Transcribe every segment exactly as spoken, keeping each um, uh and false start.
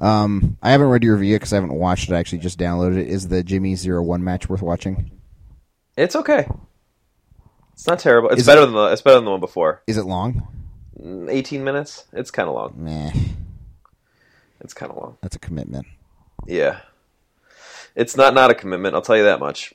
Um, I haven't read your review because I haven't watched it. I actually just downloaded it. Is the Jimmy Zero One match worth watching? It's okay. It's not terrible. It's Is better it, than the it's better than the one before. Is it long? Eighteen minutes. It's kind of long. Meh. It's kind of long. That's a commitment. Yeah. It's not not a commitment. I'll tell you that much.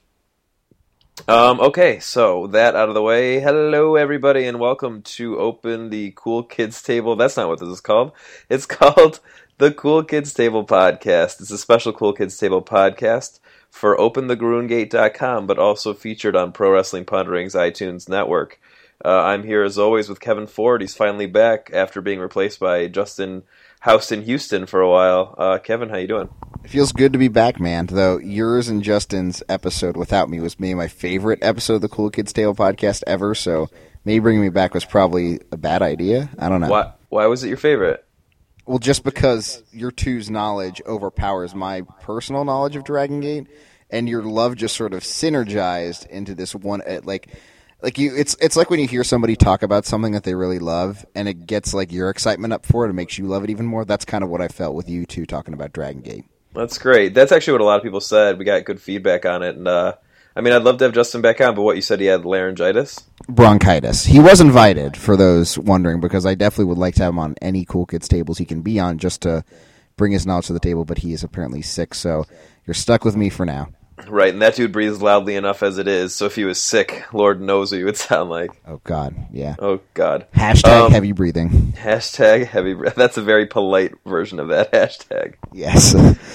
Um, okay, so that out of the way. Hello, everybody, and welcome to Open the Cool Kids Table. That's not what this is called. It's called the Cool Kids Table Podcast. It's a special Cool Kids Table podcast for Open The Garoon Gate dot com, but also featured on Pro Wrestling Pondering's iTunes network. Uh, I'm here, as always, with Kevin Ford. He's finally back after being replaced by Justin Houston Houston for a while. Uh, Kevin, how you doing? It feels good to be back, man, though yours and Justin's episode without me was maybe my favorite episode of the Cool Kids Tale podcast ever, so maybe bringing me back was probably a bad idea. I don't know. Why, why was it your favorite? Well, just because your two's knowledge overpowers my personal knowledge of Dragon Gate, and your love just sort of synergized into this one, like... Like you, it's it's like when you hear somebody talk about something that they really love, and it gets like your excitement up for it, and makes you love it even more. That's kind of what I felt with you two talking about Dragon Gate. That's great. That's actually what a lot of people said. We got good feedback on it, and uh, I mean, I'd love to have Justin back on, but what you said, he had laryngitis, bronchitis. He was invited, for those wondering, because I definitely would like to have him on any Cool Kids tables he can be on, just to bring his knowledge to the table. But he is apparently sick, so you're stuck with me for now. Right, and that dude breathes loudly enough as it is, so if he was sick, Lord knows what he would sound like. Oh, God, yeah. Oh, God. Hashtag um, heavy breathing. Hashtag heavy breathing. That's a very polite version of that hashtag. Yes.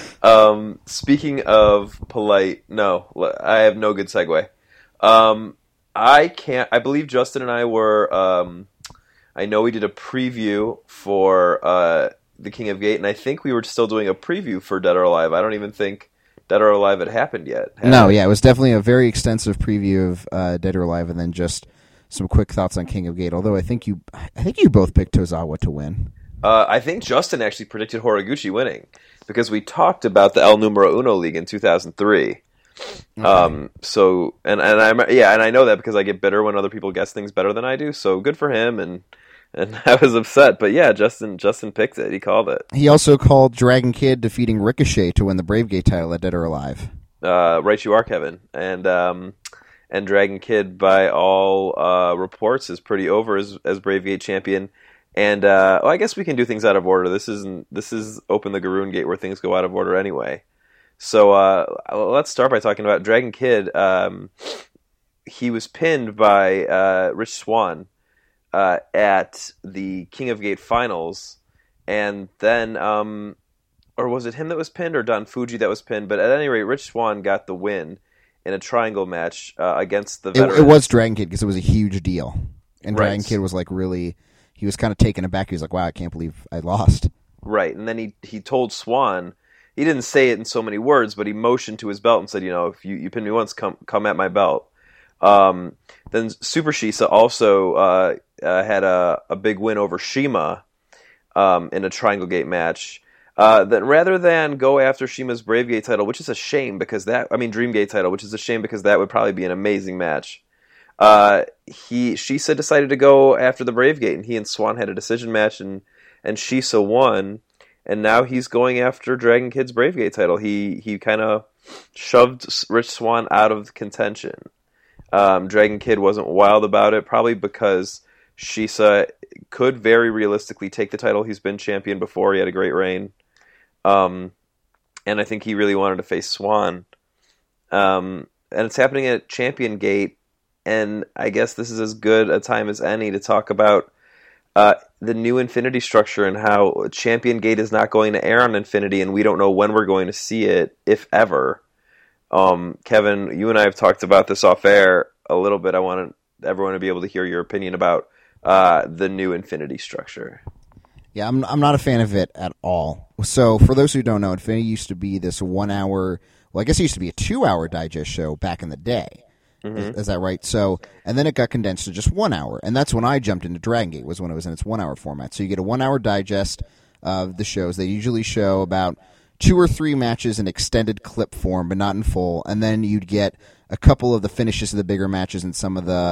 um, speaking of polite, no, I have no good segue. Um, I can't, I believe Justin and I were, um, I know we did a preview for uh, The King of Gate, and I think we were still doing a preview for Dead or Alive. I don't even think Dead or Alive had happened yet. No, it? yeah, it was definitely a very extensive preview of uh, Dead or Alive, and then just some quick thoughts on King of Gate. Although I think you, I think you both picked Tozawa to win. Uh, I think Justin actually predicted Horiguchi winning because we talked about the El Numero Uno League in two thousand three. Okay. Um, so and and I yeah, and I know that because I get bitter when other people guess things better than I do. So good for him, and and I was upset, but yeah, Justin Justin picked it. He called it. He also called Dragon Kid defeating Ricochet to win the Brave Gate title at Dead or Alive. Uh, right, you are, Kevin, and um, and Dragon Kid, by all uh, reports, is pretty over as as Brave Gate champion. And uh, well, I guess we can do things out of order. This isn't this is Open the Garoon Gate where things go out of order anyway. So uh, let's start by talking about Dragon Kid. Um, he was pinned by uh, Rich Swann uh, at the King of Gate finals, and then, um, or was it him that was pinned, or Don Fuji that was pinned? But at any rate, Rich Swann got the win in a triangle match uh, against the veterans. It, it was Dragon Kid because it was a huge deal, and Right. Dragon Kid was like really, he was kind of taken aback. He was like, "Wow, I can't believe I lost." Right, and then he he told Swann. He didn't say it in so many words, but he motioned to his belt and said, you know, if you, you pin me once, come come at my belt. Um, then Super Shisa also uh, uh, had a, a big win over Shima um, in a Triangle Gate match. Uh, that rather than go after Shima's Brave Gate title, which is a shame because that, I mean Dream Gate title, which is a shame because that would probably be an amazing match. Uh, he Shisa decided to go after the Brave Gate, and he and Swann had a decision match, and and Shisa won. And now he's going after Dragon Kid's Brave Gate title. He he kind of shoved Rich Swann out of contention. Um, Dragon Kid wasn't wild about it, probably because Shisa could very realistically take the title. He's been champion before. He had a great reign. Um, and I think he really wanted to face Swann. Um, and it's happening at Champion Gate. And I guess this is as good a time as any to talk about Uh, the new Infinity structure and how Champion Gate is not going to air on Infinity, and we don't know when we're going to see it, if ever. Um, Kevin, you and I have talked about this off air a little bit. I want everyone to be able to hear your opinion about uh, the new Infinity structure. Yeah, I'm I'm not a fan of it at all. So for those who don't know, Infinity used to be this one hour, well, I guess it used to be a two hour digest show back in the day. Mm-hmm. Is, is that right? So, and then it got condensed to just one hour, and that's when I jumped into Dragon Gate, was when it was in its one-hour format. So you get a one-hour digest of the shows. They usually show about two or three matches in extended clip form, but not in full, and then you'd get a couple of the finishes of the bigger matches and some of the,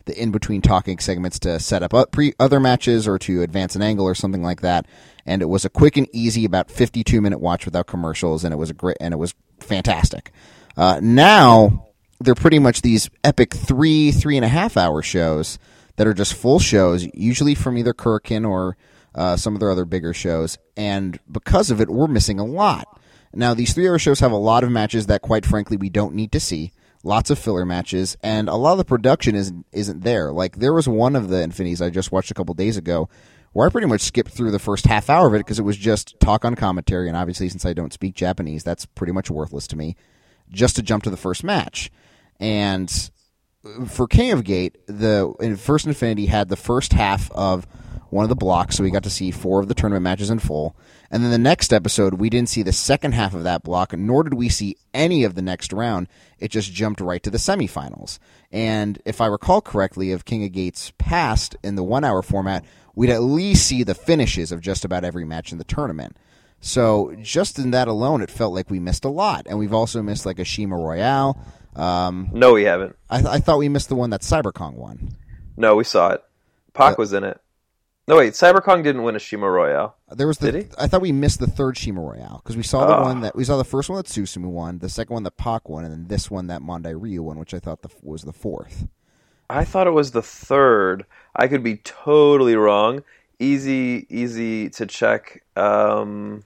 the in-between talking segments to set up o- pre- other matches or to advance an angle or something like that. And it was a quick and easy, about fifty-two minute watch without commercials, and it was a great and it was fantastic. Uh, now they're pretty much these epic three, three and a half hour shows that are just full shows, usually from either Kirkin or uh, some of their other bigger shows. And because of it, we're missing a lot. Now, these three-hour shows have a lot of matches that, quite frankly, we don't need to see. Lots of filler matches, and a lot of the production isn't, isn't there. Like, there was one of the Infinities I just watched a couple days ago where I pretty much skipped through the first half hour of it because it was just talk on commentary, and obviously, since I don't speak Japanese, that's pretty much worthless to me, just to jump to the first match. And for King of Gate, the First Infinity had the first half of one of the blocks, so we got to see four of the tournament matches in full. And then the next episode, we didn't see the second half of that block, nor did we see any of the next round. It just jumped right to the semifinals. And if I recall correctly, of King of Gates past in the one-hour format, we'd at least see the finishes of just about every match in the tournament. So just in that alone, it felt like we missed a lot. And we've also missed like a Shima Royale. Um, no, we haven't. I, th- I thought we missed the one that Cyberkong won. No, we saw it. Pac uh, was in it. No, wait, Cyberkong didn't win a Shima Royale. There was the, Did he? I thought we missed the third Shima Royale because we saw the oh. one that we saw the first one that Susumu won, the second one that Pac won, and then this one that Mondai Ryu won, which I thought the, was the fourth. I thought it was the third. I could be totally wrong. Easy, easy to check. Um,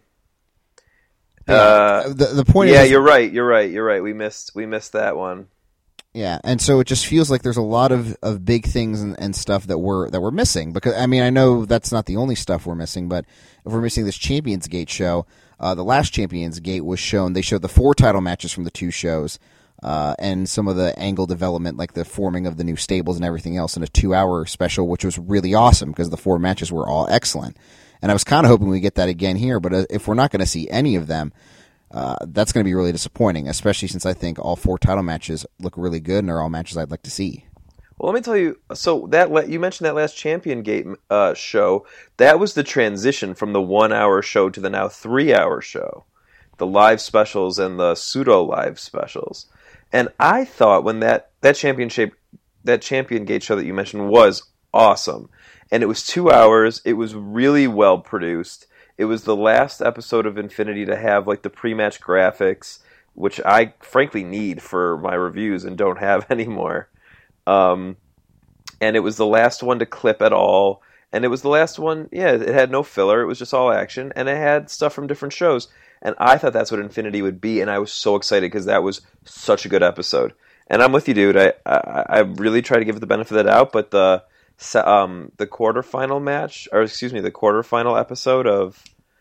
yeah, uh, the the point. Yeah, is, you're right. You're right. You're right. We missed. We missed that one. Yeah, and so it just feels like there's a lot of, of big things and, and stuff that we're that we're missing. Because I mean, I know that's not the only stuff we're missing, but if we're missing this Champions Gate show, uh, the last Champions Gate was shown. They showed the four title matches from the two shows, uh, and some of the angle development, like the forming of the new stables and everything else, in a two-hour special, which was really awesome because the four matches were all excellent. And I was kind of hoping we get that again here, but uh, if we're not going to see any of them, Uh, that's going to be really disappointing, especially since I think all four title matches look really good and are all matches I'd like to see. Well, let me tell you. So that you mentioned that last Champion Gate uh, show. That was the transition from the one-hour show to the now three-hour show, the live specials and the pseudo live specials. And I thought when that that championship, that Champion Gate show that you mentioned was awesome, and it was two hours. It was really well produced. It was the last episode of Infinity to have like the pre-match graphics, which I frankly need for my reviews and don't have anymore. Um, and it was the last one to clip at all. And it was the last one, yeah, it had no filler. It was just all action. And it had stuff from different shows. And I thought that's what Infinity would be. And I was so excited because that was such a good episode. And I'm with you, dude. I, I, I really try to give it the benefit of the doubt, but the... Um, the quarterfinal match, or excuse me, the quarterfinal episode of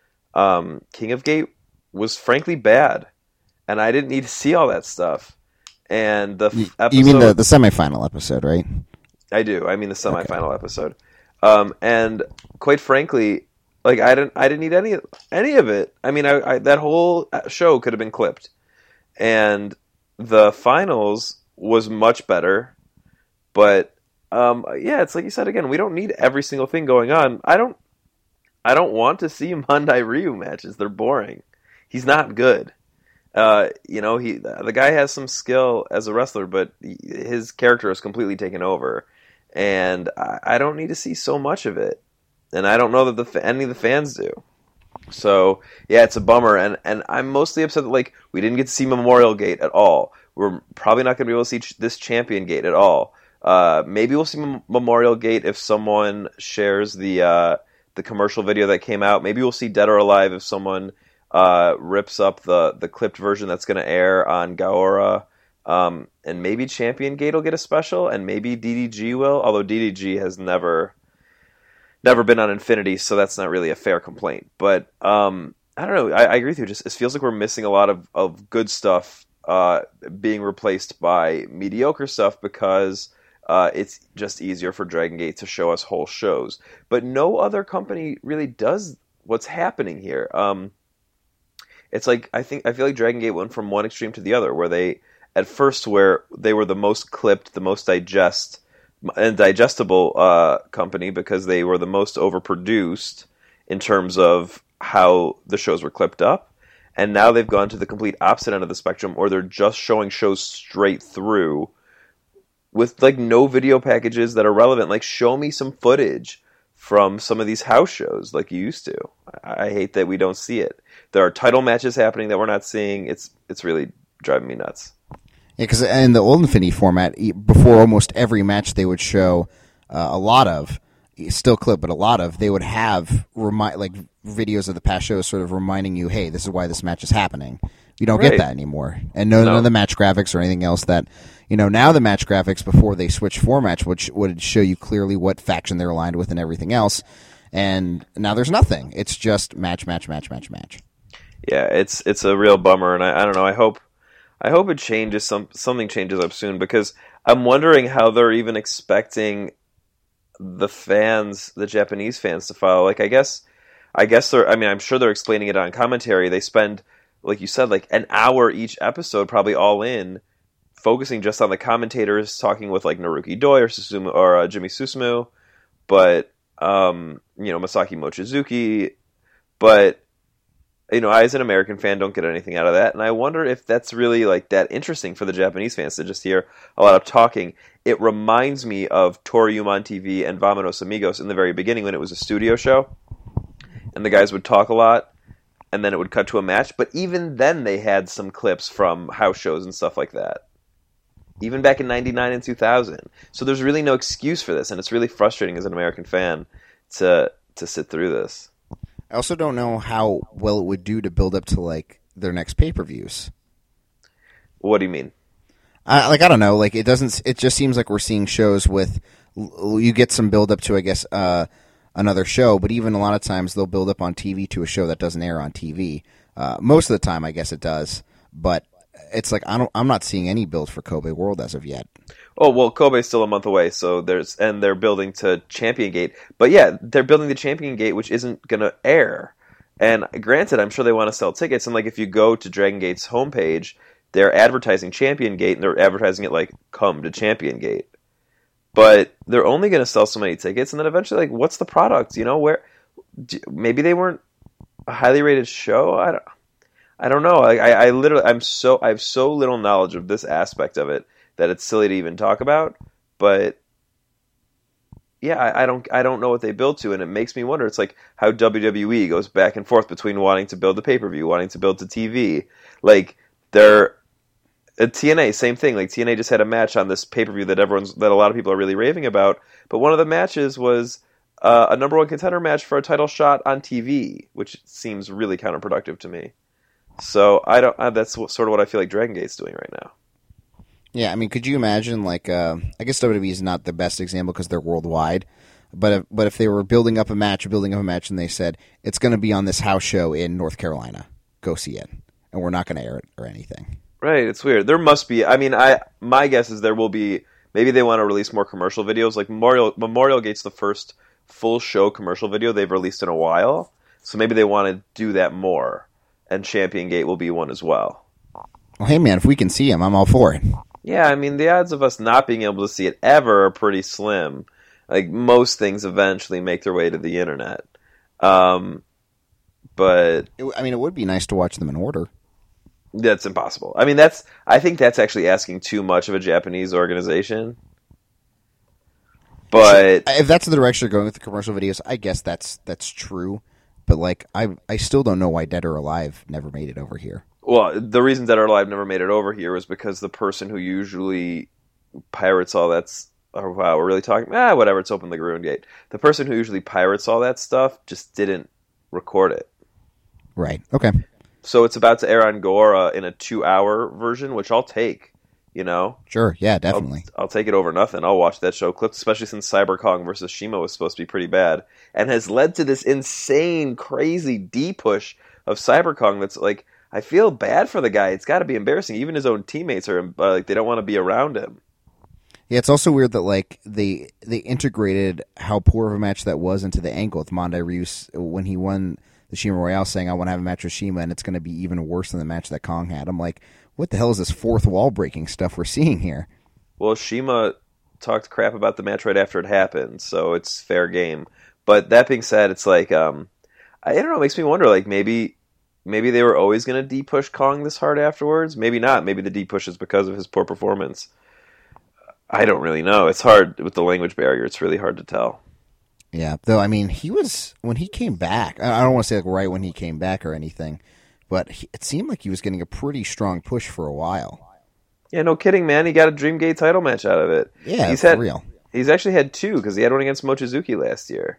um, King of Gate was frankly bad, and I didn't need to see all that stuff. And the you, episode, you mean the the semifinal episode, right? I do. I mean the semifinal okay. episode. Um, and quite frankly, like I didn't, I didn't need any any of it. I mean, I, I, that whole show could have been clipped, and the finals was much better, but. Um, yeah, it's like you said again. We don't need every single thing going on. I don't. I don't want to see Mondai Ryu matches. They're boring. He's not good. Uh, you know, he the guy has some skill as a wrestler, but his character is completely taken over, and I, I don't need to see so much of it. And I don't know that the any of the fans do. So yeah, it's a bummer, and and I'm mostly upset that like we didn't get to see Memorial Gate at all. We're probably not going to be able to see ch- this Champion Gate at all. Uh, maybe we'll see Mem- Memorial Gate if someone shares the uh, the commercial video that came out. Maybe we'll see Dead or Alive if someone uh, rips up the, the clipped version that's going to air on Gaora. Um, and maybe Champion Gate will get a special, and maybe D D G will. Although D D G has never never been on Infinity, so that's not really a fair complaint. But um, I don't know. I, I agree with you. Just it feels like we're missing a lot of, of good stuff uh, being replaced by mediocre stuff because. Uh, it's just easier for Dragon Gate to show us whole shows. But no other company really does what's happening here. Um, it's like, I think, I feel like Dragon Gate went from one extreme to the other, where they, at first, where they were the most clipped, the most digest, and digestible uh, company because they were the most overproduced in terms of how the shows were clipped up. And now they've gone to the complete opposite end of the spectrum, where they're just showing shows straight through, with like no video packages that are relevant. Like, show me some footage from some of these house shows like you used to. I, I hate that we don't see it. There are title matches happening that we're not seeing. It's it's really driving me nuts. Yeah, because in the old Infinity format, before almost every match they would show uh, a lot of, still clip, but a lot of, they would have remi- like videos of the past shows sort of reminding you, hey, this is why this match is happening. You don't Right. get that anymore. And no, No. none of the match graphics or anything else that, you know, now the match graphics before they switch formats, which would show you clearly what faction they're aligned with and everything else. And now there's nothing. It's just match, match, match, match, match. Yeah, it's it's a real bummer, and I, I don't know. I hope I hope it changes. Some something changes up soon, because I'm wondering how they're even expecting the fans, the Japanese fans, to follow. Like, I guess, I guess they're. I mean, I'm sure they're explaining it on commentary. They spend, like you said, like an hour each episode, probably all in, focusing just on the commentators, talking with like Naruki Doi or Susumu or uh, Jimmy Susumu, but um, you know, Masaki Mochizuki, but. You know, I as an American fan don't get anything out of that, and I wonder if that's really like that interesting for the Japanese fans to just hear a lot of talking. It reminds me of Torium on T V and Vamonos Amigos in the very beginning when it was a studio show, and the guys would talk a lot, and then it would cut to a match. But even then, they had some clips from house shows and stuff like that, even back in ninety-nine and two thousand. So there's really no excuse for this, and it's really frustrating as an American fan to to sit through this. I also don't know how well it would do to build up to like their next pay-per-views. What do you mean? I, like I don't know. Like it doesn't. It just seems like we're seeing shows with you get some build up to, I guess, uh, another show. But even a lot of times they'll build up on T V to a show that doesn't air on T V. Uh, most of the time, I guess it does. But it's like I don't. I'm not seeing any build for Kobe World as of yet. Oh, well, Kobe's still a month away, so there's and they're building to Champion Gate. But yeah, they're building the Champion Gate, which isn't going to air. And granted, I'm sure they want to sell tickets. And like, if you go to Dragon Gate's homepage, they're advertising Champion Gate, and they're advertising it like, come to Champion Gate. But they're only going to sell so many tickets, and then eventually, like, what's the product? You know, where maybe they weren't a highly rated show. I don't, I don't know. I, I, I literally, I'm so, I have so little knowledge of this aspect of it that it's silly to even talk about. But yeah, I, I don't, I don't know what they build to, and it makes me wonder. It's like how W W E goes back and forth between wanting to build a pay per view, wanting to build to T V. Like they're at T N A, same thing. Like T N A just had a match on this pay per view that everyone's, that a lot of people are really raving about. But one of the matches was uh, a number one contender match for a title shot on T V, which seems really counterproductive to me. So I don't. Uh, that's what, sort of what I feel like Dragon Gate's doing right now. Yeah, I mean, could you imagine, like, uh, I guess W W E is not the best example because they're worldwide, but if, but if they were building up a match, building up a match, and they said, it's going to be on this house show in North Carolina, go see it, and we're not going to air it or anything. Right, it's weird. There must be, I mean, I my guess is there will be, maybe they want to release more commercial videos, like Memorial, Memorial Gate's the first full show commercial video they've released in a while, so maybe they want to do that more, and Champion Gate will be one as well. Well, hey man, if we can see him, I'm all for it. Yeah, I mean, the odds of us not being able to see it ever are pretty slim. Like, most things eventually make their way to the internet. Um, but... It, I mean, it would be nice to watch them in order. That's impossible. I mean, that's... I think that's actually asking too much of a Japanese organization. But... If that's the direction they're going with the commercial videos, I guess that's that's true. But, like, I I still don't know why Dead or Alive never made it over here. Well, the reason Dead or Alive never made it over here was because the person who usually pirates all that... Oh, wow, we're really talking... Ah, whatever, it's open like a ruined gate. The person who usually pirates all that stuff just didn't record it. Right, okay. So it's about to air on Gora in a two-hour version, which I'll take, you know? Sure, yeah, definitely. I'll, I'll take it over nothing. I'll watch that show clipped, especially since Cyber Kong versus Shima was supposed to be pretty bad, and has led to this insane, crazy D-push of Cyber Kong that's like... I feel bad for the guy. It's got to be embarrassing. Even his own teammates are uh, like they don't want to be around him. Yeah, it's also weird that like they they integrated how poor of a match that was into the angle with Mondai Ryu when he won the Shima Royale, saying I want to have a match with Shima, and it's going to be even worse than the match that Kong had. I'm like, what the hell is this fourth wall breaking stuff we're seeing here? Well, Shima talked crap about the match right after it happened, so it's fair game. But that being said, it's like um, I don't know. It makes me wonder, like maybe. Maybe they were always going to D-push Kong this hard afterwards. Maybe not. Maybe the D-push is because of his poor performance. I don't really know. It's hard with the language barrier. It's really hard to tell. Yeah, though, I mean, he was, when he came back, I don't want to say like right when he came back or anything, but he, it seemed like he was getting a pretty strong push for a while. Yeah, no kidding, man. He got a Dreamgate title match out of it. Yeah, he's for had, real. He's actually had two, because he had one against Mochizuki last year.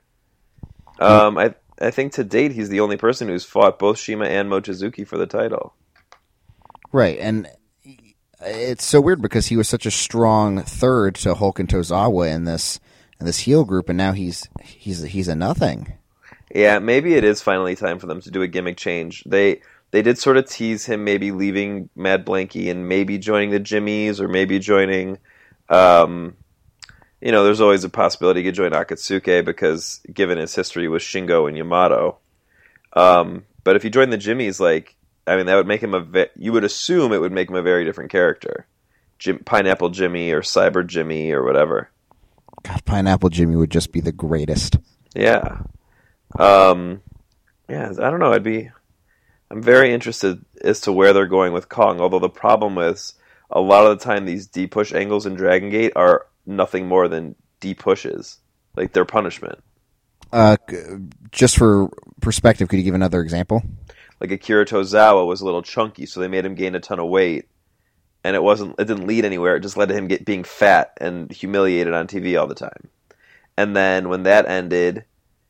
Um, I I think to date, he's the only person who's fought both Shima and Mochizuki for the title. Right, and it's so weird because he was such a strong third to Hulk and Tozawa in this in this heel group, and now he's he's he's a nothing. Yeah, maybe it is finally time for them to do a gimmick change. They they did sort of tease him maybe leaving Mad Blanky and maybe joining the Jimmies or maybe joining, um, you know, there's always a possibility he could join Akatsuki because given his history with Shingo and Yamato. Um, but if he joined the Jimmies, like, I mean, that would make him a. Ve- you would assume it would make him a very different character, Jim- Pineapple Jimmy or Cyber Jimmy or whatever. God, Pineapple Jimmy would just be the greatest. Yeah, um, yeah. I don't know. I'd be. I'm very interested as to where they're going with Kong. Although the problem is, a lot of the time these D push angles in Dragon Gate are nothing more than D pushes, like they're punishment. Uh, just for perspective, could you give another example? Like Akira Tozawa was a little chunky, so they made him gain a ton of weight, and it wasn't. It didn't lead anywhere. It just led to him get being fat and humiliated on T V all the time. And then when that ended,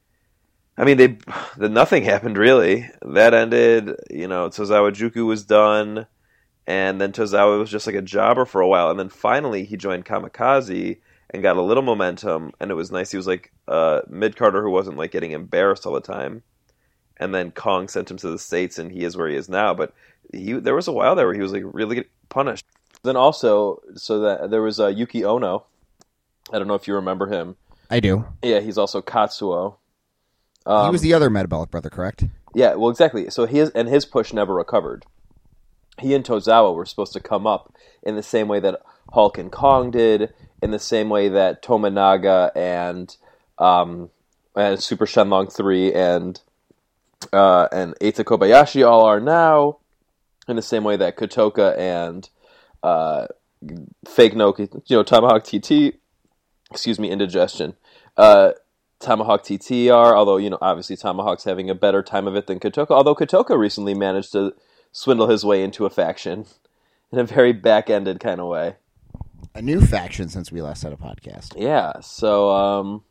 I mean, they the nothing happened really. That ended. You know, Tozawa Juku was done, and then Tozawa was just like a jobber for a while, and then finally he joined Kamikaze and got a little momentum, and it was nice. He was like a mid-carder who wasn't like getting embarrassed all the time. And then Kong sent him to the States, and he is where he is now. But he, there was a while there where he was like really punished. Then also, so that there was uh, Yuki Ono. I don't know if you remember him. I do. Yeah, he's also Katsuo. Um, he was the other metabolic brother, correct? Yeah, well, exactly. So his and his push never recovered. He and Tozawa were supposed to come up in the same way that Hulk and Kong did, in the same way that Tominaga and um, and Super Shenlong three and uh, and Eita Kobayashi all are now, in the same way that Kotoka and uh, Fake No, you know, Tomahawk T T, excuse me, indigestion. Uh, Tomahawk T T are, although, you know, obviously Tomahawk's having a better time of it than Kotoka, although Kotoka recently managed to swindle his way into a faction in a very back-ended kind of way. A new faction since we last had a podcast. Yeah, so, um...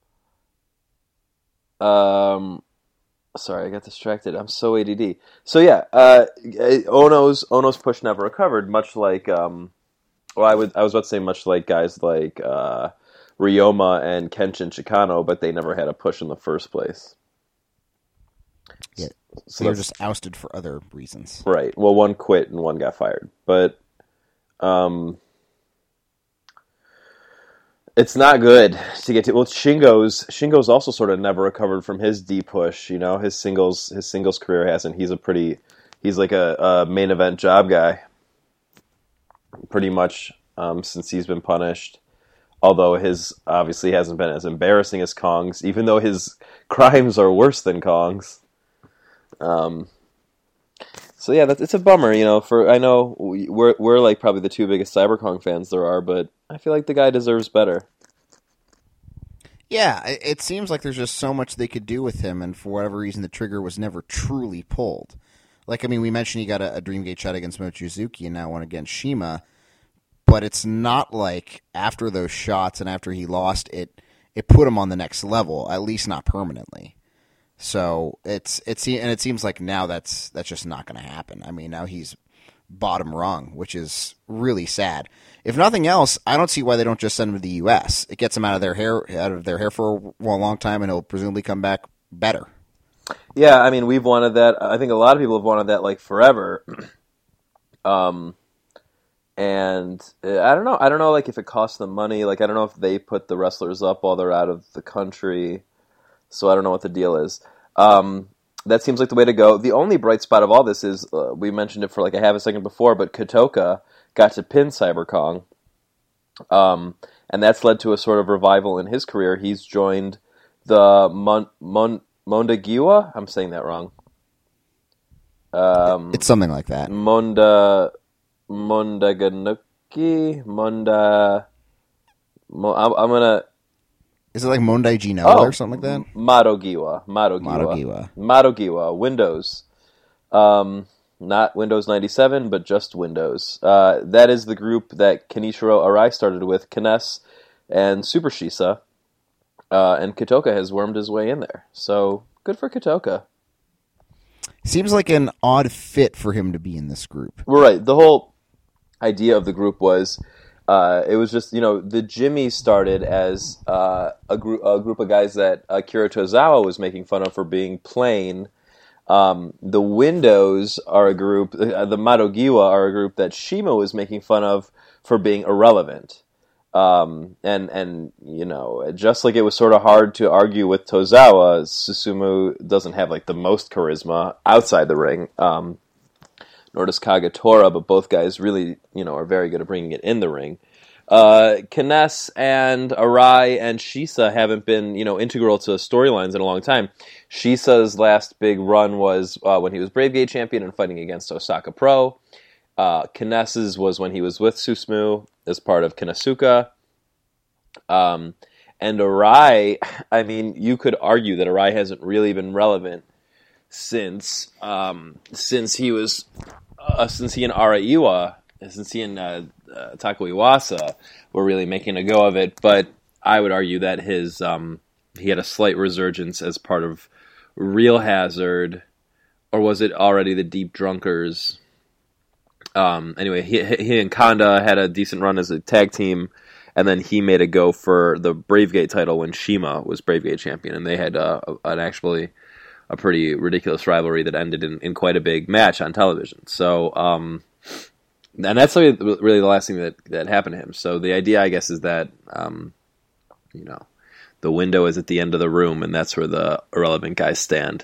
Um... Sorry, I got distracted. I'm so A D D. So yeah, uh, Ono's Ono's push never recovered, much like, um... Well, I would I was about to say much like guys like, uh... Ryoma and Kenshin Chikano, but they never had a push in the first place. Yeah, so they're just ousted for other reasons. Right. Well, one quit and one got fired. But um, it's not good to get to. Well, Shingo's Shingo's also sort of never recovered from his D push. You know, his singles his singles career hasn't. He's a pretty he's like a, a main event job guy, pretty much um, since he's been punished. Although his obviously hasn't been as embarrassing as Kong's, even though his crimes are worse than Kong's. Um, so yeah, that's, it's a bummer, you know. For I know we're we're like probably the two biggest Cyber Kong fans there are, but I feel like the guy deserves better. Yeah, it seems like there's just so much they could do with him, and for whatever reason, the trigger was never truly pulled. Like, I mean, we mentioned he got a, a Dreamgate shot against Mochizuki, and now one against Shima. But it's not like after those shots and after he lost, it it put him on the next level, at least not permanently. So it's it's and it seems like now that's that's just not going to happen. I mean, now he's bottom rung, which is really sad. If nothing else, I don't see why they don't just send him to the U S. It gets him out of their hair out of their hair for a, well, a long time, and he'll presumably come back better. Yeah, I mean, we've wanted that. I think a lot of people have wanted that like forever. um. And I don't know. I don't know, like, if it costs them money. Like, I don't know if they put the wrestlers up while they're out of the country. So I don't know what the deal is. Um, that seems like the way to go. The only bright spot of all this is, uh, we mentioned it for like a half a second before, but Kotoka got to pin Cyber Kong. Um, and that's led to a sort of revival in his career. He's joined the Mon- Mon- Mondagiwa? I'm saying that wrong. Um, it's something like that. Monda... Mondaganuki, Monda, Mo- I'm, I'm gonna. Is it like Mondai Gino Oh, or something like that? Madogiwa. Madogiwa. Madogiwa. Madogiwa. Windows. Um, not Windows ninety-seven, but just Windows. Uh, that is the group that Kenichiro Arai started with, Kness and Super Shisa. Uh, and Katoka has wormed his way in there. So, good for Katoka. Seems like an odd fit for him to be in this group. Right. The whole idea of the group was... Uh, it was just, you know, the Jimmy started as uh, a, group, a group of guys that Akira Tozawa was making fun of for being plain. Um, the Windows are a group, uh, the Madogiwa are a group that Shima was making fun of for being irrelevant. Um, and, and, you know, just like it was sort of hard to argue with Tozawa, Susumu doesn't have, like, the most charisma outside the ring. Um, nor does Kagetora, but both guys really, you know, are very good at bringing it in the ring. Uh, Kness and Arai and Shisa haven't been, you know, integral to storylines in a long time. Shisa's last big run was uh, when he was Brave Gate champion and fighting against Osaka Pro. Uh, Kness's was when he was with Susumu as part of Konosuka. Um, and Arai, I mean, you could argue that Arai hasn't really been relevant since um, since he was uh, since he and Araiwa, since he and uh, uh, Taku Iwasa were really making a go of it. But I would argue that his um, he had a slight resurgence as part of Real Hazard, or was it already the Deep Drunkers? Um, anyway, he, he and Kanda had a decent run as a tag team, and then he made a go for the Bravegate title when Shima was Bravegate champion, and they had uh, an actually a pretty ridiculous rivalry that ended in, in quite a big match on television. So, um, and that's really, really the last thing that, that happened to him. So the idea, I guess, is that, um, you know, the window is at the end of the room, and that's where the irrelevant guys stand.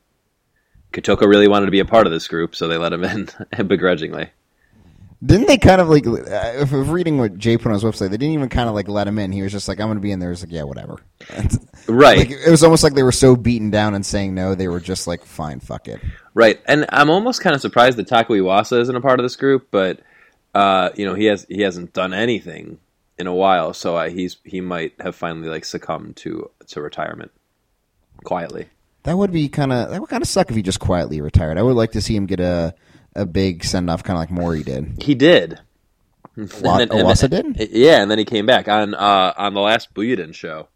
Kotoka really wanted to be a part of this group, so they let him in begrudgingly. Didn't they kind of like, if I'm reading what Jay put on his website, they didn't even kind of like let him in. He was just like, I'm going to be in there. He's like, yeah, whatever. Right. Like, it was almost like they were so beaten down and saying no, they were just like, fine, fuck it. Right. And I'm almost kind of surprised that Taku Iwasa isn't a part of this group, but, uh, you know, he has, he hasn't done anything in a while, so uh, he's, he might have finally like succumbed to, to retirement quietly. That would be kind of, that would kind of suck if he just quietly retired. I would like to see him get a, a big send-off, kind of like Mori did. He did. Wa- Iwasa did? Yeah, and then he came back on uh, on the last Buyuden show.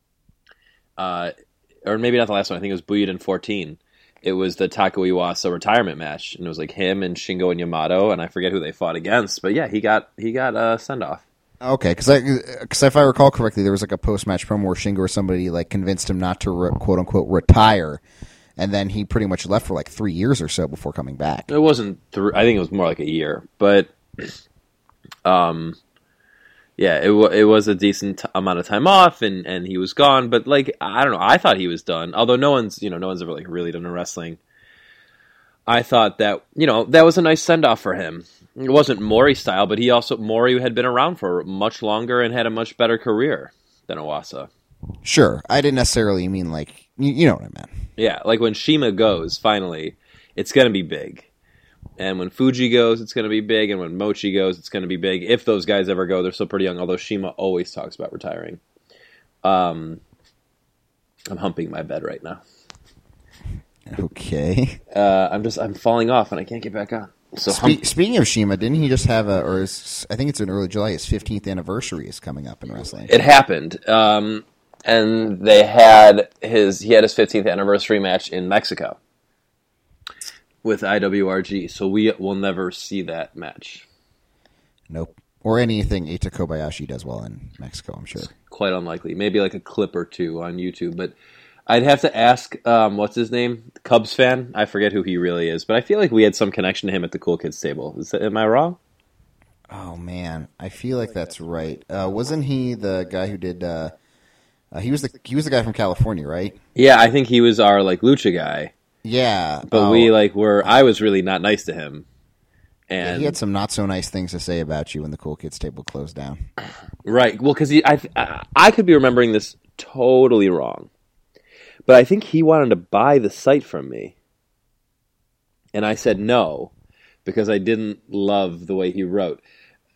Uh, or maybe not the last one, I think it was Buyuden fourteen. It was the Taku Iwasa retirement match, and it was like him and Shingo and Yamato, and I forget who they fought against, but yeah, he got he got a send-off. Okay, because I, cause if I recall correctly, there was like a post-match promo where Shingo or somebody like convinced him not to re- quote-unquote retire, and then he pretty much left for like three years or so before coming back. It wasn't, th- I think it was more like a year, but um, yeah, it, w- it was a decent t- amount of time off, and, and he was gone, but like, I don't know, I thought he was done, although no one's, you know, no one's ever like really done in wrestling. I thought that, you know, that was a nice send-off for him. It wasn't Mori style, but he also, Mori had been around for much longer and had a much better career than Iwasa. Sure. I didn't necessarily mean like, you, you know what I meant. Yeah, like when Shima goes, finally, it's going to be big. And when Fuji goes, it's going to be big. And when Mochi goes, it's going to be big. If those guys ever go, they're still pretty young, although Shima always talks about retiring. Um, I'm humping my bed right now. Okay. Uh, I'm just, I'm falling off and I can't get back on. So Spe- hum- speaking of Shima, didn't he just have a, or his, I think it's in early July, his fifteenth anniversary is coming up in wrestling. It happened. Um, and they had his, he had his fifteenth anniversary match in Mexico with I W R G. So we will never see that match. Nope. Or anything Eita Kobayashi does well in Mexico, I'm sure. Quite unlikely. Maybe like a clip or two on YouTube, but I'd have to ask, um, what's his name? Cubs fan? I forget who he really is, but I feel like we had some connection to him at the Cool Kids table. Is that, am I wrong? Oh, man. I feel like that's right. Uh, wasn't he the guy who did, uh, uh, he was the he was the guy from California, right? Yeah, I think he was our, like, lucha guy. Yeah. But oh, we, like, were, I was really not nice to him. And yeah, he had some not so nice things to say about you when the Cool Kids table closed down. Right. Well, because I, I, I could be remembering this totally wrong. But I think he wanted to buy the site from me. And I said no, because I didn't love the way he wrote.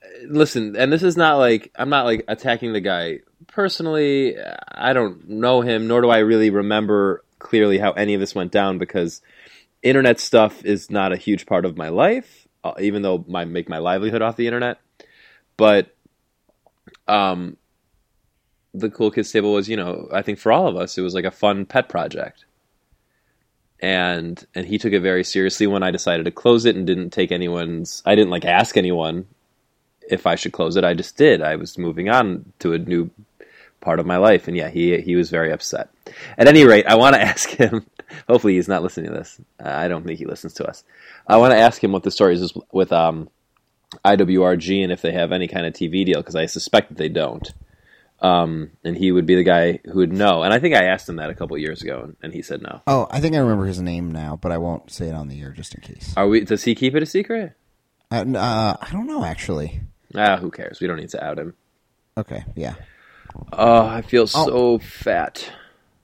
listen, and this is not like I'm not like attacking the guy personally. I don't know him, nor do I really remember clearly how any of this went down because internet stuff is not a huge part of my life, uh, even though I make my livelihood off the internet. But um, the Cool Kids Table was, you know, I think for all of us, it was like a fun pet project. And and he took it very seriously when I decided to close it and didn't take anyone's... I didn't, like, ask anyone if I should close it. I just did. I was moving on to a new part of my life. And yeah, he he was very upset. At any rate, I want to ask him... Hopefully he's not listening to this. Uh, I don't think he listens to us. I want to ask him what the story is with um, I W R G and if they have any kind of T V deal, because I suspect that they don't. Um, and he would be the guy who would know. And I think I asked him that a couple years ago, and, and he said no. Oh, I think I remember his name now, but I won't say it on the air just in case. Are we? Does he keep it a secret? Uh, uh, I don't know, actually. Ah, who cares? We don't need to out him. Okay, yeah. Oh, I feel so Oh. fat.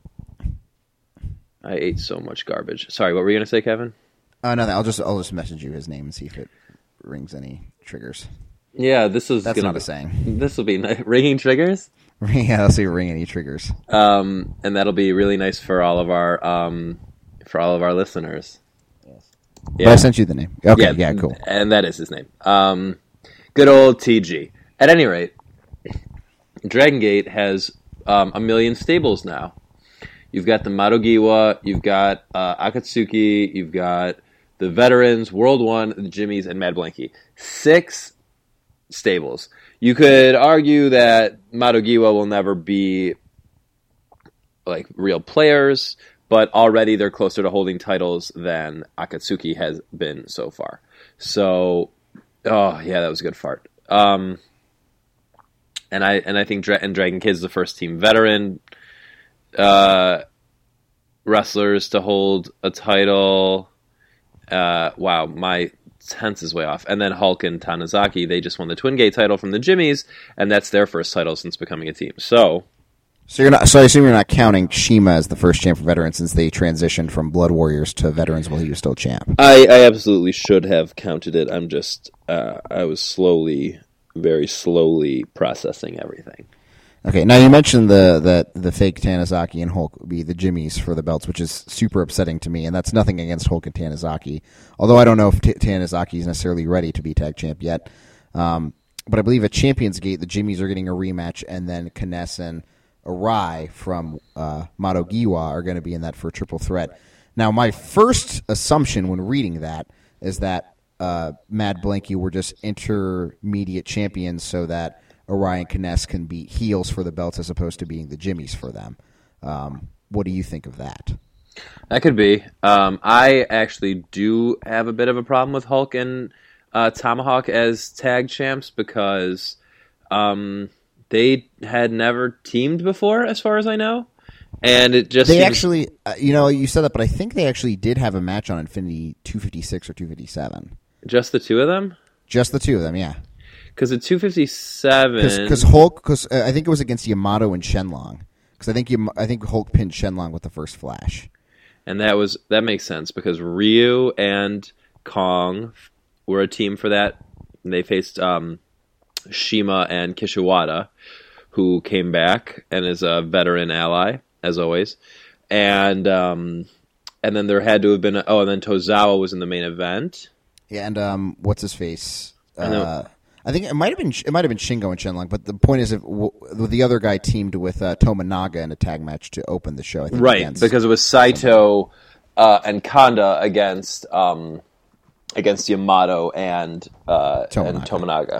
I ate so much garbage. Sorry, what were you going to say, Kevin? Uh, no, I'll just I'll just message you his name and see if it rings any triggers. Yeah, this is That's gonna not be, a saying. This will be nice. Ringing triggers. Yeah, I'll see if it ring any triggers. Um, and that'll be really nice for all of our um, for all of our listeners. Yes. Yeah. But I sent you the name. Okay, yeah, yeah cool. And that is his name. Um, good old T G. At any rate, Dragon Gate has um, a million stables now. You've got the Madogiwa, you've got uh, Akatsuki, you've got the Veterans, World One, the Jimmies, and Mad Blankey. Six stables. You could argue that Madogiwa will never be like real players, but already they're closer to holding titles than Akatsuki has been so far. So, oh yeah, that was a good fart. Um, and I and I think Dra- and Dragon Kid's the first team veteran uh, wrestlers to hold a title. Uh, wow, my tense is way off. And then Hulk and Tanizaki, they just won the Twin Gate title from the Jimmies, and that's their first title since becoming a team. So, so you're not. So I assume you're not counting Shima as the first champ for veterans since they transitioned from Blood Warriors to veterans while he was still champ. I, I absolutely should have counted it. I'm just, uh, I was slowly, very slowly processing everything. Okay, now you mentioned the that the fake Tanizaki and Hulk would be the Jimmies for the belts, which is super upsetting to me, and that's nothing against Hulk and Tanizaki. Although I don't know if T- Tanizaki is necessarily ready to be tag champ yet. Um, but I believe at Champions Gate, the Jimmies are getting a rematch, and then Kness and Arai from uh, Madogiwa are going to be in that for a triple threat. Now, my first assumption when reading that is that uh, Mad Blankey were just intermediate champions so that Orion Kness can be heels for the belts as opposed to being the Jimmies for them. Um, what do you think of that? That could be. Um, I actually do have a bit of a problem with Hulk and uh, Tomahawk as tag champs because um, they had never teamed before, as far as I know. And it just they seems... actually, uh, you know, you said that, but I think they actually did have a match on Infinity two fifty-six or two fifty-seven. Just the two of them? Just the two of them, yeah. Because at two fifty-seven... Because Hulk, because uh, I think it was against Yamato and Shenlong. Because I think Yam- I think Hulk pinned Shenlong with the first flash. And that was that makes sense because Ryu and Kong were a team for that. They faced um, Shima and Kishiwada, who came back and is a veteran ally, as always. And um, and then there had to have been... A, oh, and then Tozawa was in the main event. Yeah, and um, what's his face? And then, Uh, I think it might have been it might have been Shingo and Shenlong, but the point is, if w- the other guy teamed with uh, Tominaga in a tag match to open the show. I think right, against because it was Saito uh, and Kanda against um, against Yamato and uh, Tominaga. and Tominaga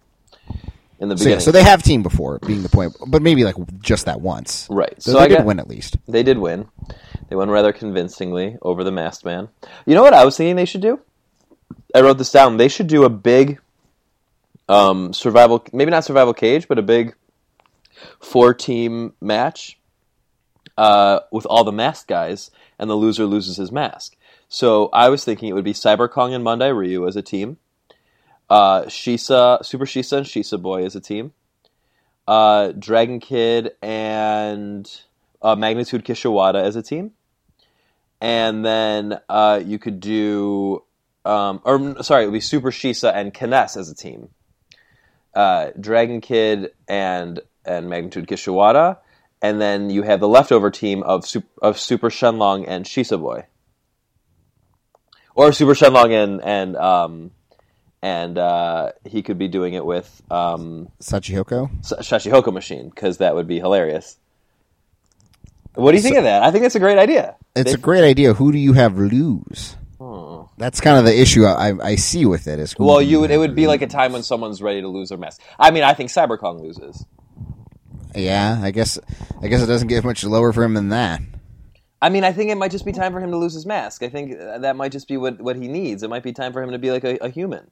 in the So, beginning. yeah, so they have teamed before, being the point, but maybe like just that once. Right. So, So they I did got- win at least. They did win. They won rather convincingly over the Masked Man. You know what I was thinking they should do? I wrote this down. They should do a big um, survival, maybe not survival cage, but a big four-team match uh, with all the masked guys, and the loser loses his mask. So I was thinking it would be Cyber Kong and Mondai Ryu as a team, uh, Shisa, Super Shisa and Shisa Boy as a team, uh, Dragon Kid and uh, Magnitude Kishiwada as a team, and then uh, you could do, um, or sorry, it would be Super Shisa and Kness as a team. uh, Dragon Kid and and Magnitude Kishiwada, and then you have the leftover team of Super, of Super Shenlong and Shisa Boy, or Super Shenlong and and um, and uh, he could be doing it with um, Shachihoko? Shachihoko Machine, because that would be hilarious. What do you think so, of that? I think it's a great idea. It's they, a great idea. Who do you have lose? Hmm. That's kind of the issue I, I see with it. Is well, you would, it would be like a time when someone's ready to lose their mask. I mean, I think Cyber Kong loses. Yeah, I guess I guess it doesn't get much lower for him than that. I mean, I think it might just be time for him to lose his mask. I think that might just be what, what he needs. It might be time for him to be like a, a human.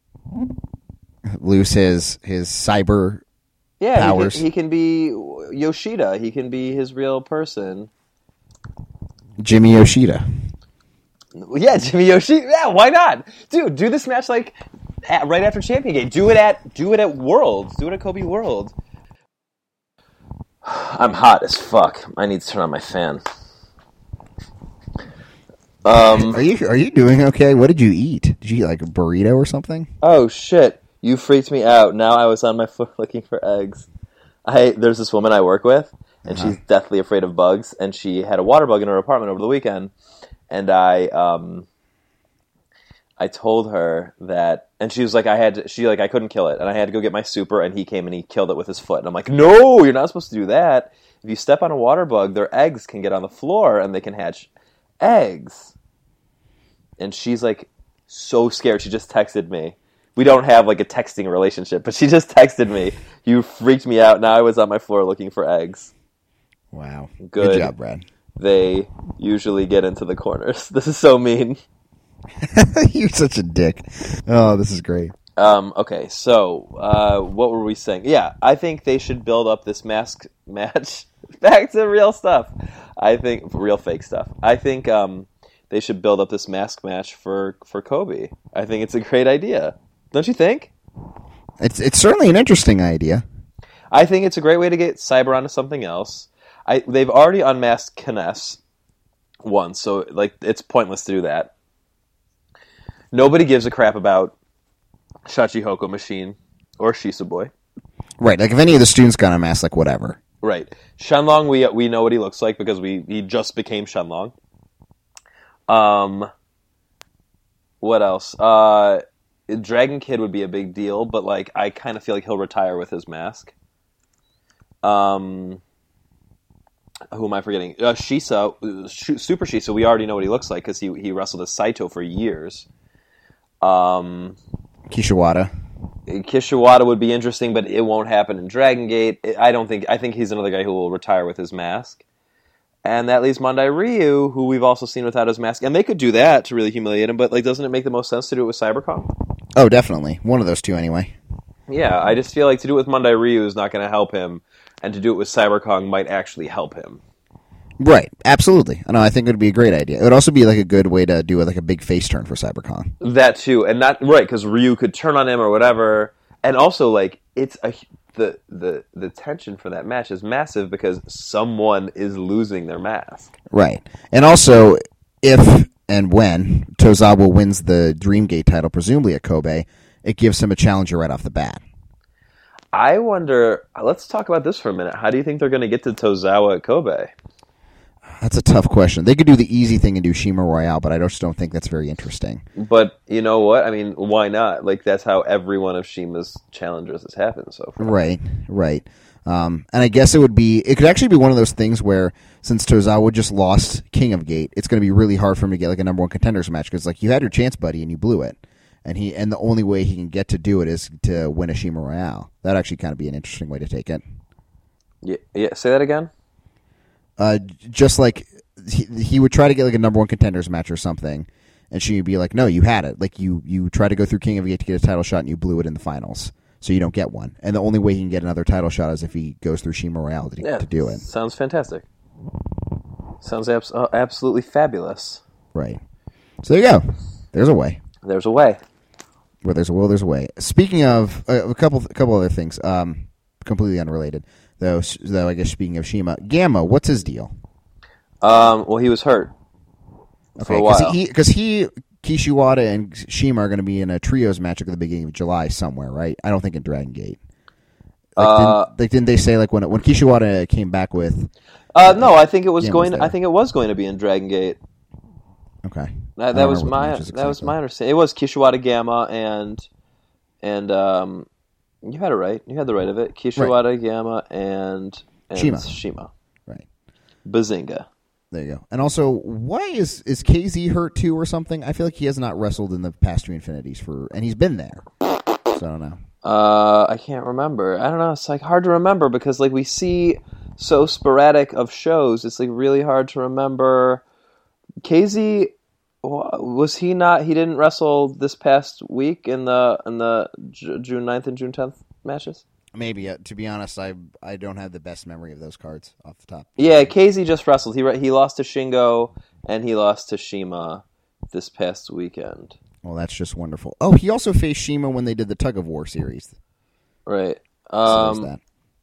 Lose his his cyber yeah, powers. He can, he can be Yoshida. He can be his real person. Jimmy Yoshida. Yeah, Jimmy Yoshida. Yeah, why not, dude? Do this match like at, right after Champion Gate. Do it at do it at Worlds. Do it at Kobe World. I'm hot as fuck. I need to turn on my fan. Um, are you are you doing okay? What did you eat? Did you eat like a burrito or something? Oh shit! You freaked me out. Now I was on my floor looking for eggs. I there's this woman I work with, and uh-huh. she's deathly afraid of bugs, and she had a water bug in her apartment over the weekend, and I um I told her that, and she was like, I had to, she like I couldn't kill it, and I had to go get my super, and he came and he killed it with his foot, and I'm like, no, you're not supposed to do that. If you step on a water bug, their eggs can get on the floor, and they can hatch eggs. And she's like so scared. She just texted me. We don't have like a texting relationship, but she just texted me. You freaked me out. Now I was on my floor looking for eggs. Wow. Good, Good job, Brad. They usually get into the corners. This is so mean. You're such a dick. Oh, this is great. Um, okay, so uh, what were we saying? Yeah, I think they should build up this mask match back to real stuff. I think real fake stuff. I think um, they should build up this mask match for, for Kobe. I think it's a great idea. Don't you think? It's it's certainly an interesting idea. I think it's a great way to get Cyber onto something else. I they've already unmasked Kness once, so like it's pointless to do that. Nobody gives a crap about Shachihoko Machine or Shisa Boy. Right, like if any of the students got a mask, like whatever. Right. Shenlong, we we know what he looks like because we he just became Shenlong. Um, what else? Uh, Dragon Kid would be a big deal, but like I kind of feel like he'll retire with his mask. Um, who am I forgetting? Uh, Shisa, Sh- Super Shisa. We already know what he looks like because he he wrestled as Saito for years. Um, Kishiwada. Kishiwada would be interesting, but it won't happen in Dragon Gate. I don't think. I think he's another guy who will retire with his mask. And that leaves Mondai Ryu, who we've also seen without his mask. And they could do that to really humiliate him, but like, doesn't it make the most sense to do it with Cyber Kong? Oh, definitely. One of those two, anyway. Yeah, I just feel like to do it with Mondai Ryu is not going to help him, and to do it with Cyber Kong might actually help him. Right, absolutely. No, I think it would be a great idea. It would also be like a good way to do like a big face turn for Cyber Kong. That too, and not right because Ryu could turn on him or whatever, and also like it's a the the the tension for that match is massive because someone is losing their mask. Right, and also if and when Tozawa wins the Dreamgate title, presumably at Kobe, it gives him a challenger right off the bat. I wonder. Let's talk about this for a minute. How do you think they're going to get to Tozawa at Kobe? That's a tough question. They could do the easy thing and do Shima Royale, but I just don't think that's very interesting. But you know what? I mean, why not? Like, that's how every one of Shima's challengers has happened so far. Right, right. Um, and I guess it would be, it could actually be one of those things where, since Tozawa just lost King of Gate, it's going to be really hard for him to get like a number one contenders match, because like, you had your chance, buddy, and you blew it. And he, and the only way he can get to do it is to win a Shima Royale. That'd actually kind of be an interesting way to take it. Yeah, yeah. Say that again? Uh, just like he, he would try to get like a number one contenders match or something, and she would be like, "No, you had it. Like you, you try to go through King of Gate to get a title shot, and you blew it in the finals, so you don't get one. And the only way he can get another title shot is if he goes through Shima Royale to, yeah, to do it. Sounds fantastic. Sounds abs- uh, absolutely fabulous. Right. So there you go. There's a way. There's a way. Where there's a will, there's a way. Speaking of uh, a couple, a couple other things, um, completely unrelated. Though, though I guess speaking of Shima, Gamma, what's his deal? Um, well, he was hurt okay, for a while. Because he, he Kishiwada and Shima are going to be in a trios match at the beginning of July somewhere, right? I don't think in Dragon Gate. Like, Uh, didn't, like, didn't they say like when when Kishiwada came back with? Uh, no, I think it was Gamma's going. there. I think it was going to be in Dragon Gate. Okay, That, I that don't was remember what the my matches that was exactly. my understanding. It was Kishiwada Gamma and and um, you had it right. You had the right of it. Kishiwada Gamma and and Shima. Shima. Right. Bazinga. There you go. And also, why is is K Z hurt too or something? I feel like he has not wrestled in the past three Infinities for, and he's been there. So I don't know. Uh, I can't remember. I don't know. It's like hard to remember because like we see so sporadic of shows. It's like really hard to remember. K Z, was he not? He didn't wrestle this past week in the in the J- June ninth and June tenth matches. Maybe. Uh, to be honest, I I don't have the best memory of those cards off the top. Yeah, K Z just wrestled. He re- he lost to Shingo and he lost to Shima this past weekend. Well, that's just wonderful. Oh, he also faced Shima when they did the Tug of War series. Right. So there's Um, that.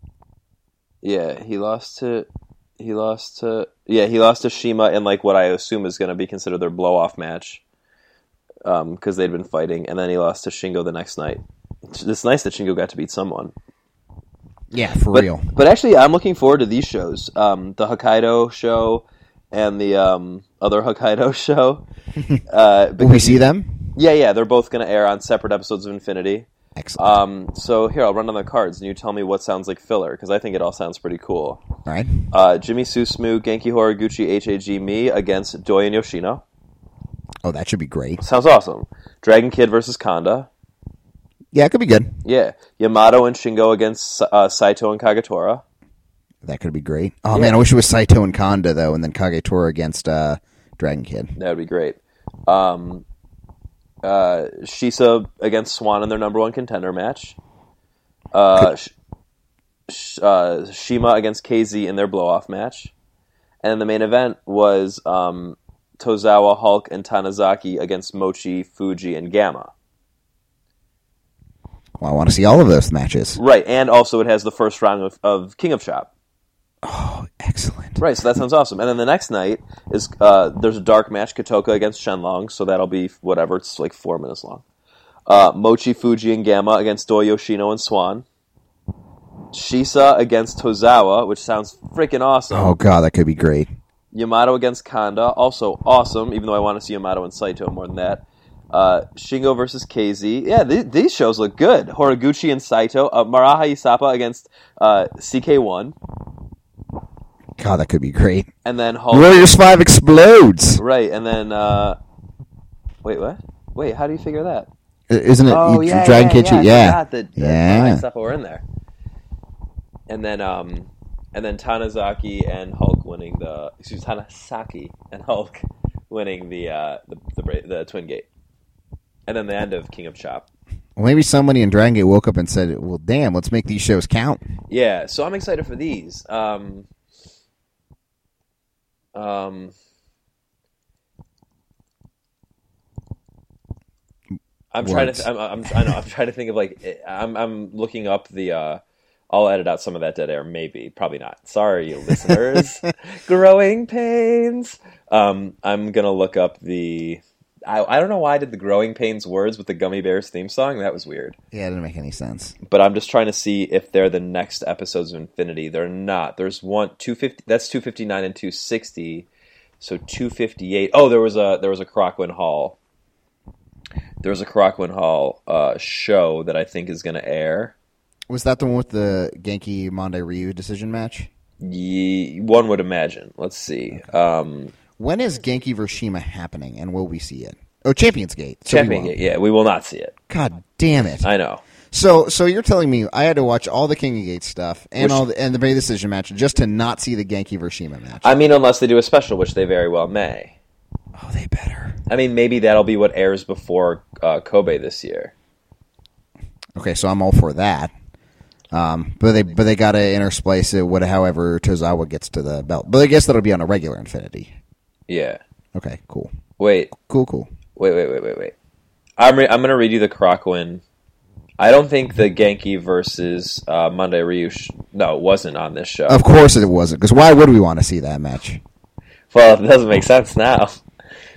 yeah, he lost to he lost to yeah he lost to Shima in like what I assume is going to be considered their blow off match, um, because they'd been fighting, and then he lost to Shingo the next night. It's nice that Shingo got to beat someone. Yeah, for But, real. but actually, I'm looking forward to these shows. Um, the Hokkaido show and the um, other Hokkaido show. Uh, Will we see them? Yeah, yeah, they're both going to air on separate episodes of Infinity. Excellent. Um, so here, I'll run down the cards, and you tell me what sounds like filler, because I think it all sounds pretty cool. All right. Uh, Jimmy Susumu, Genki Horiguchi, H A G Me against Doi and Yoshino. Oh, that should be great. Sounds awesome. Dragon Kid versus Kanda. Yeah, it could be good. Yeah. Yamato and Shingo against uh, Saito and Kagetora. That could be great. Oh, Yeah. man, I wish it was Saito and Kanda, though, and then Kagetora against uh, Dragon Kid. That would be great. Um, uh, Shisa against Swan in their number one contender match. Uh, sh- sh- uh, Shima against K Z in their blow-off match. And the main event was um, Tozawa, Hulk, and Tanizaki against Mochi, Fuji, and Gamma. Well, I want to see all of those matches. Right, and also it has the first round of, of King of Shop. Oh, excellent. Right, so that sounds awesome. And then the next night is uh, there's a dark match, Kotoka against Shenlong, so that'll be whatever, it's like four minutes long. Uh, Mochi, Fuji, and Gamma against Doi, Yoshino, and Swan. Shisa against Tozawa, which sounds freaking awesome. Oh, God, that could be great. Yamato against Kanda, also awesome, even though I want to see Yamato and Saito more than that. Uh, Shingo versus K Z. Yeah, th- these shows look good. Horiguchi and Saito. Uh, Maraha Isapa against uh, C K one. God, that could be great. And then Hulk. Warriors five explodes. Right, and then... Uh, wait, what? Wait, how do you figure that? I- Isn't it Oh, you- yeah, Dragon yeah, Kid? yeah. I Yeah. forgot that, that Yeah. Maraha Isapa were in there. And then, um... And then Tanizaki and Hulk winning the... Excuse me, Tanasaki and Hulk winning the, uh, the, the, the, the Twin Gate. And then the end of King of Chop. Well, maybe somebody in Dragon Gate woke up and said, well, damn, let's make these shows count. Yeah, so I'm excited for these. Um, um, I'm trying Words. to. I'm, I'm. I know. I'm trying to think of like. I'm. I'm looking up the. Uh, I'll edit out some of that dead air. Maybe. Probably not. Sorry, you listeners. Growing pains. Um, I'm gonna look up the. I, I don't know why I did the Growing Pains words with the Gummy Bears theme song. That was weird. Yeah, it didn't make any sense. But I'm just trying to see if they're the next episodes of Infinity. They're not. There's one two fifty. That's two fifty-nine and two sixty. So two fifty-eight. Oh, there was a there was a Crockwin Hall. There was a Crockwin Hall uh, show that I think is going to air. Was that the one with the Genki Mondai Ryu decision match? Ye, one would imagine. Let's see. Um, When is Genki versus Shima happening, and will we see it? Oh, Champions Gate. So we Champion won't. Gate. Yeah, we will not see it. God damn it! I know. So, so you're telling me I had to watch all the King of Gate stuff and Which- all the, and the Bay Decision match just to not see the Genki versus Shima match? I mean, unless they do a special, which they very well may. Oh, they better. I mean, maybe that'll be what airs before uh, Kobe this year. Okay, so I'm all for that. Um, but they but they got to intersplice it with however Tozawa gets to the belt. But I guess that'll be on a regular Infinity. Yeah. Okay, cool, Wait. cool, cool. Wait, wait, wait, wait, wait. I'm re- I'm gonna read you the Crockwin. I don't think the Genki versus uh, Monday Ryu. Sh- no, it wasn't on this show. Of course it wasn't, because why would we want to see that match? Well, it doesn't make sense now.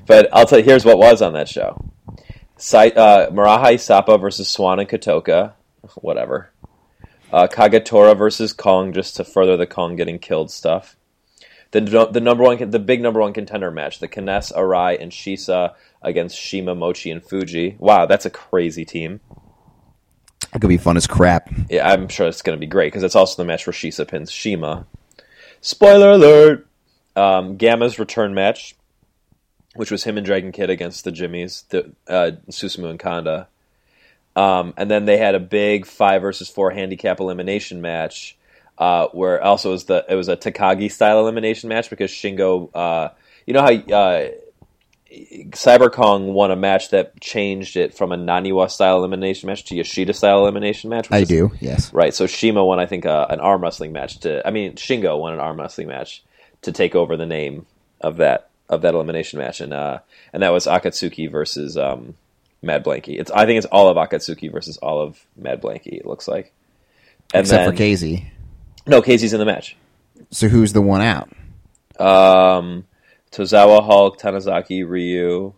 But I'll tell you, here's what was on that show. Sai, uh, Marahai Sapa versus Swan and Kotoka. Whatever. Uh, Kagatora versus Kong, just to further the Kong getting killed stuff. The the number one, the big number one contender match, the Kness, Arai, and Shisa against Shima, Mochi, and Fuji. Wow, that's a crazy team. It could be fun as crap. Yeah, I'm sure it's going to be great, because it's also the match where Shisa pins Shima. Spoiler alert! Um, Gamma's return match, which was him and Dragon Kid against the Jimmies, the, uh, Susumu and Kanda. Um, and then they had a big five versus four handicap elimination match, uh, where also it was, the, it was a Takagi-style elimination match, because Shingo... Uh, you know how... Uh, Cyber Kong won a match that changed it from a Naniwa-style elimination match to Yoshida-style elimination match. I is, do, yes. Right, so Shima won, I think, uh, an arm wrestling match to... I mean, Shingo won an arm wrestling match to take over the name of that of that elimination match, and uh, and that was Akatsuki versus um, Mad Blanky. It's I think it's all of Akatsuki versus all of Mad Blanky, it looks like. And Except then, for K Z. No, K Z's in the match. So who's the one out? Um... Tozawa, Hulk, Tanizaki, Ryu,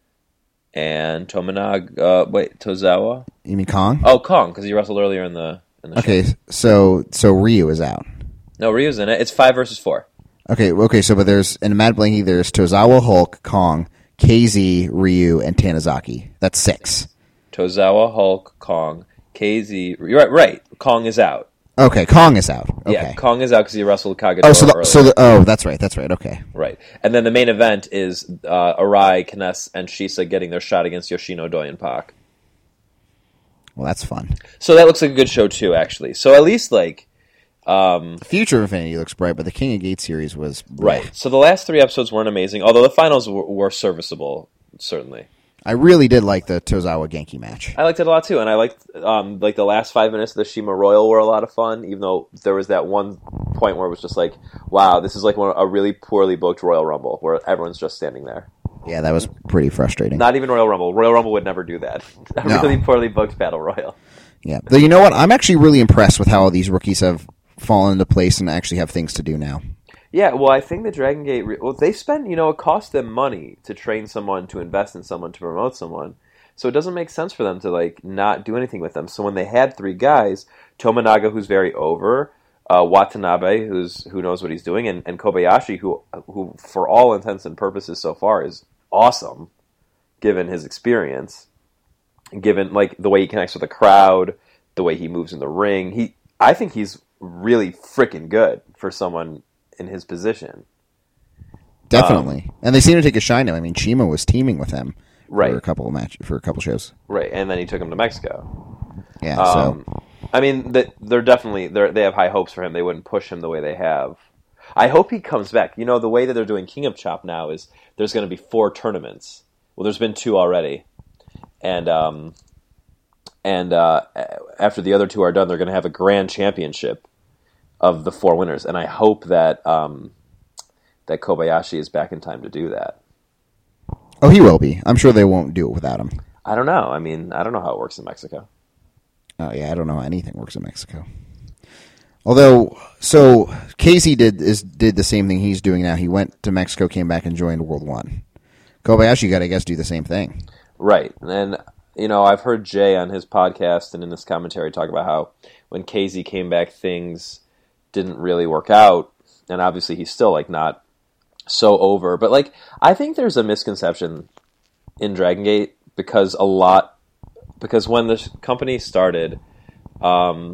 and Tominaga. Uh, wait, Tozawa? You mean Kong? Oh, Kong, because he wrestled earlier in the, in the okay, show. so so Ryu is out. No, Ryu's in it. It's five versus four. Okay, okay, so but there's, in Mad Blanky, there's Tozawa, Hulk, Kong, K Z, Ryu, and Tanizaki. That's six. Tozawa, Hulk, Kong, K Z. You're right, right. Kong is out. Okay, Kong is out. Okay. Yeah, Kong is out because he wrestled Kagatora Oh, so the, earlier. so the, oh, that's right, that's right. Okay, right. And then the main event is uh, Arai, Kness, and Shisa getting their shot against Yoshino, Doi, and Pac. well, that's fun. So that looks like a good show too, actually. So at least like, um, The future of Infinity looks bright, but the King of Gate series was right. So the last three episodes weren't amazing, although the finals were, were serviceable, certainly. I really did like the Tozawa Genki match. I liked it a lot too, and I liked um, like the last five minutes of the Shima Royal were a lot of fun. Even though there was that one point where it was just like, "Wow, this is like one, a really poorly booked Royal Rumble where everyone's just standing there." Yeah, that was pretty frustrating. Not even Royal Rumble. Royal Rumble would never do that. A No. really poorly booked Battle Royal. Yeah, but you know what? I'm actually really impressed with how all these rookies have fallen into place and actually have things to do now. Yeah, well, I think the Dragon Gate. Re- well, they spend, you know, it costs them money to train someone, to invest in someone, to promote someone. So it doesn't make sense for them to like not do anything with them. So when they had three guys, Tominaga, who's very over, uh, Watanabe, who's who knows what he's doing, and, and Kobayashi, who who for all intents and purposes so far is awesome, given his experience, given like the way he connects with the crowd, the way he moves in the ring. He, I think he's really freaking good for someone in his position. Definitely, Um, and they seem to take a shine to him. I mean, Chima was teaming with him right. for a couple of match for a couple shows. Right, and then he took him to Mexico. Yeah, Um, so I mean, they- they're definitely they they have high hopes for him. They wouldn't push him the way they have. I hope he comes back. You know, the way that they're doing King of Chop now is there's going to be four tournaments. Well, there's been two already, and um, and uh, after the other two are done, they're going to have a grand championship of the four winners. And I hope that um, that Kobayashi is back in time to do that. oh, he will be. I'm sure they won't do it without him. I don't know. I mean, I don't know how it works in Mexico. Oh yeah, I don't know how anything works in Mexico. Although, so Casey did is did the same thing he's doing now. He went to Mexico, came back, and joined World One. Kobayashi got, I guess, do the same thing. Right. And, you know, I've heard Jay on his podcast and in this commentary talk about how when K Z came back, things didn't really work out. And obviously he's still, like, not so over. But, like, I think there's a misconception in Dragon Gate because a lot... Because when the company started, um,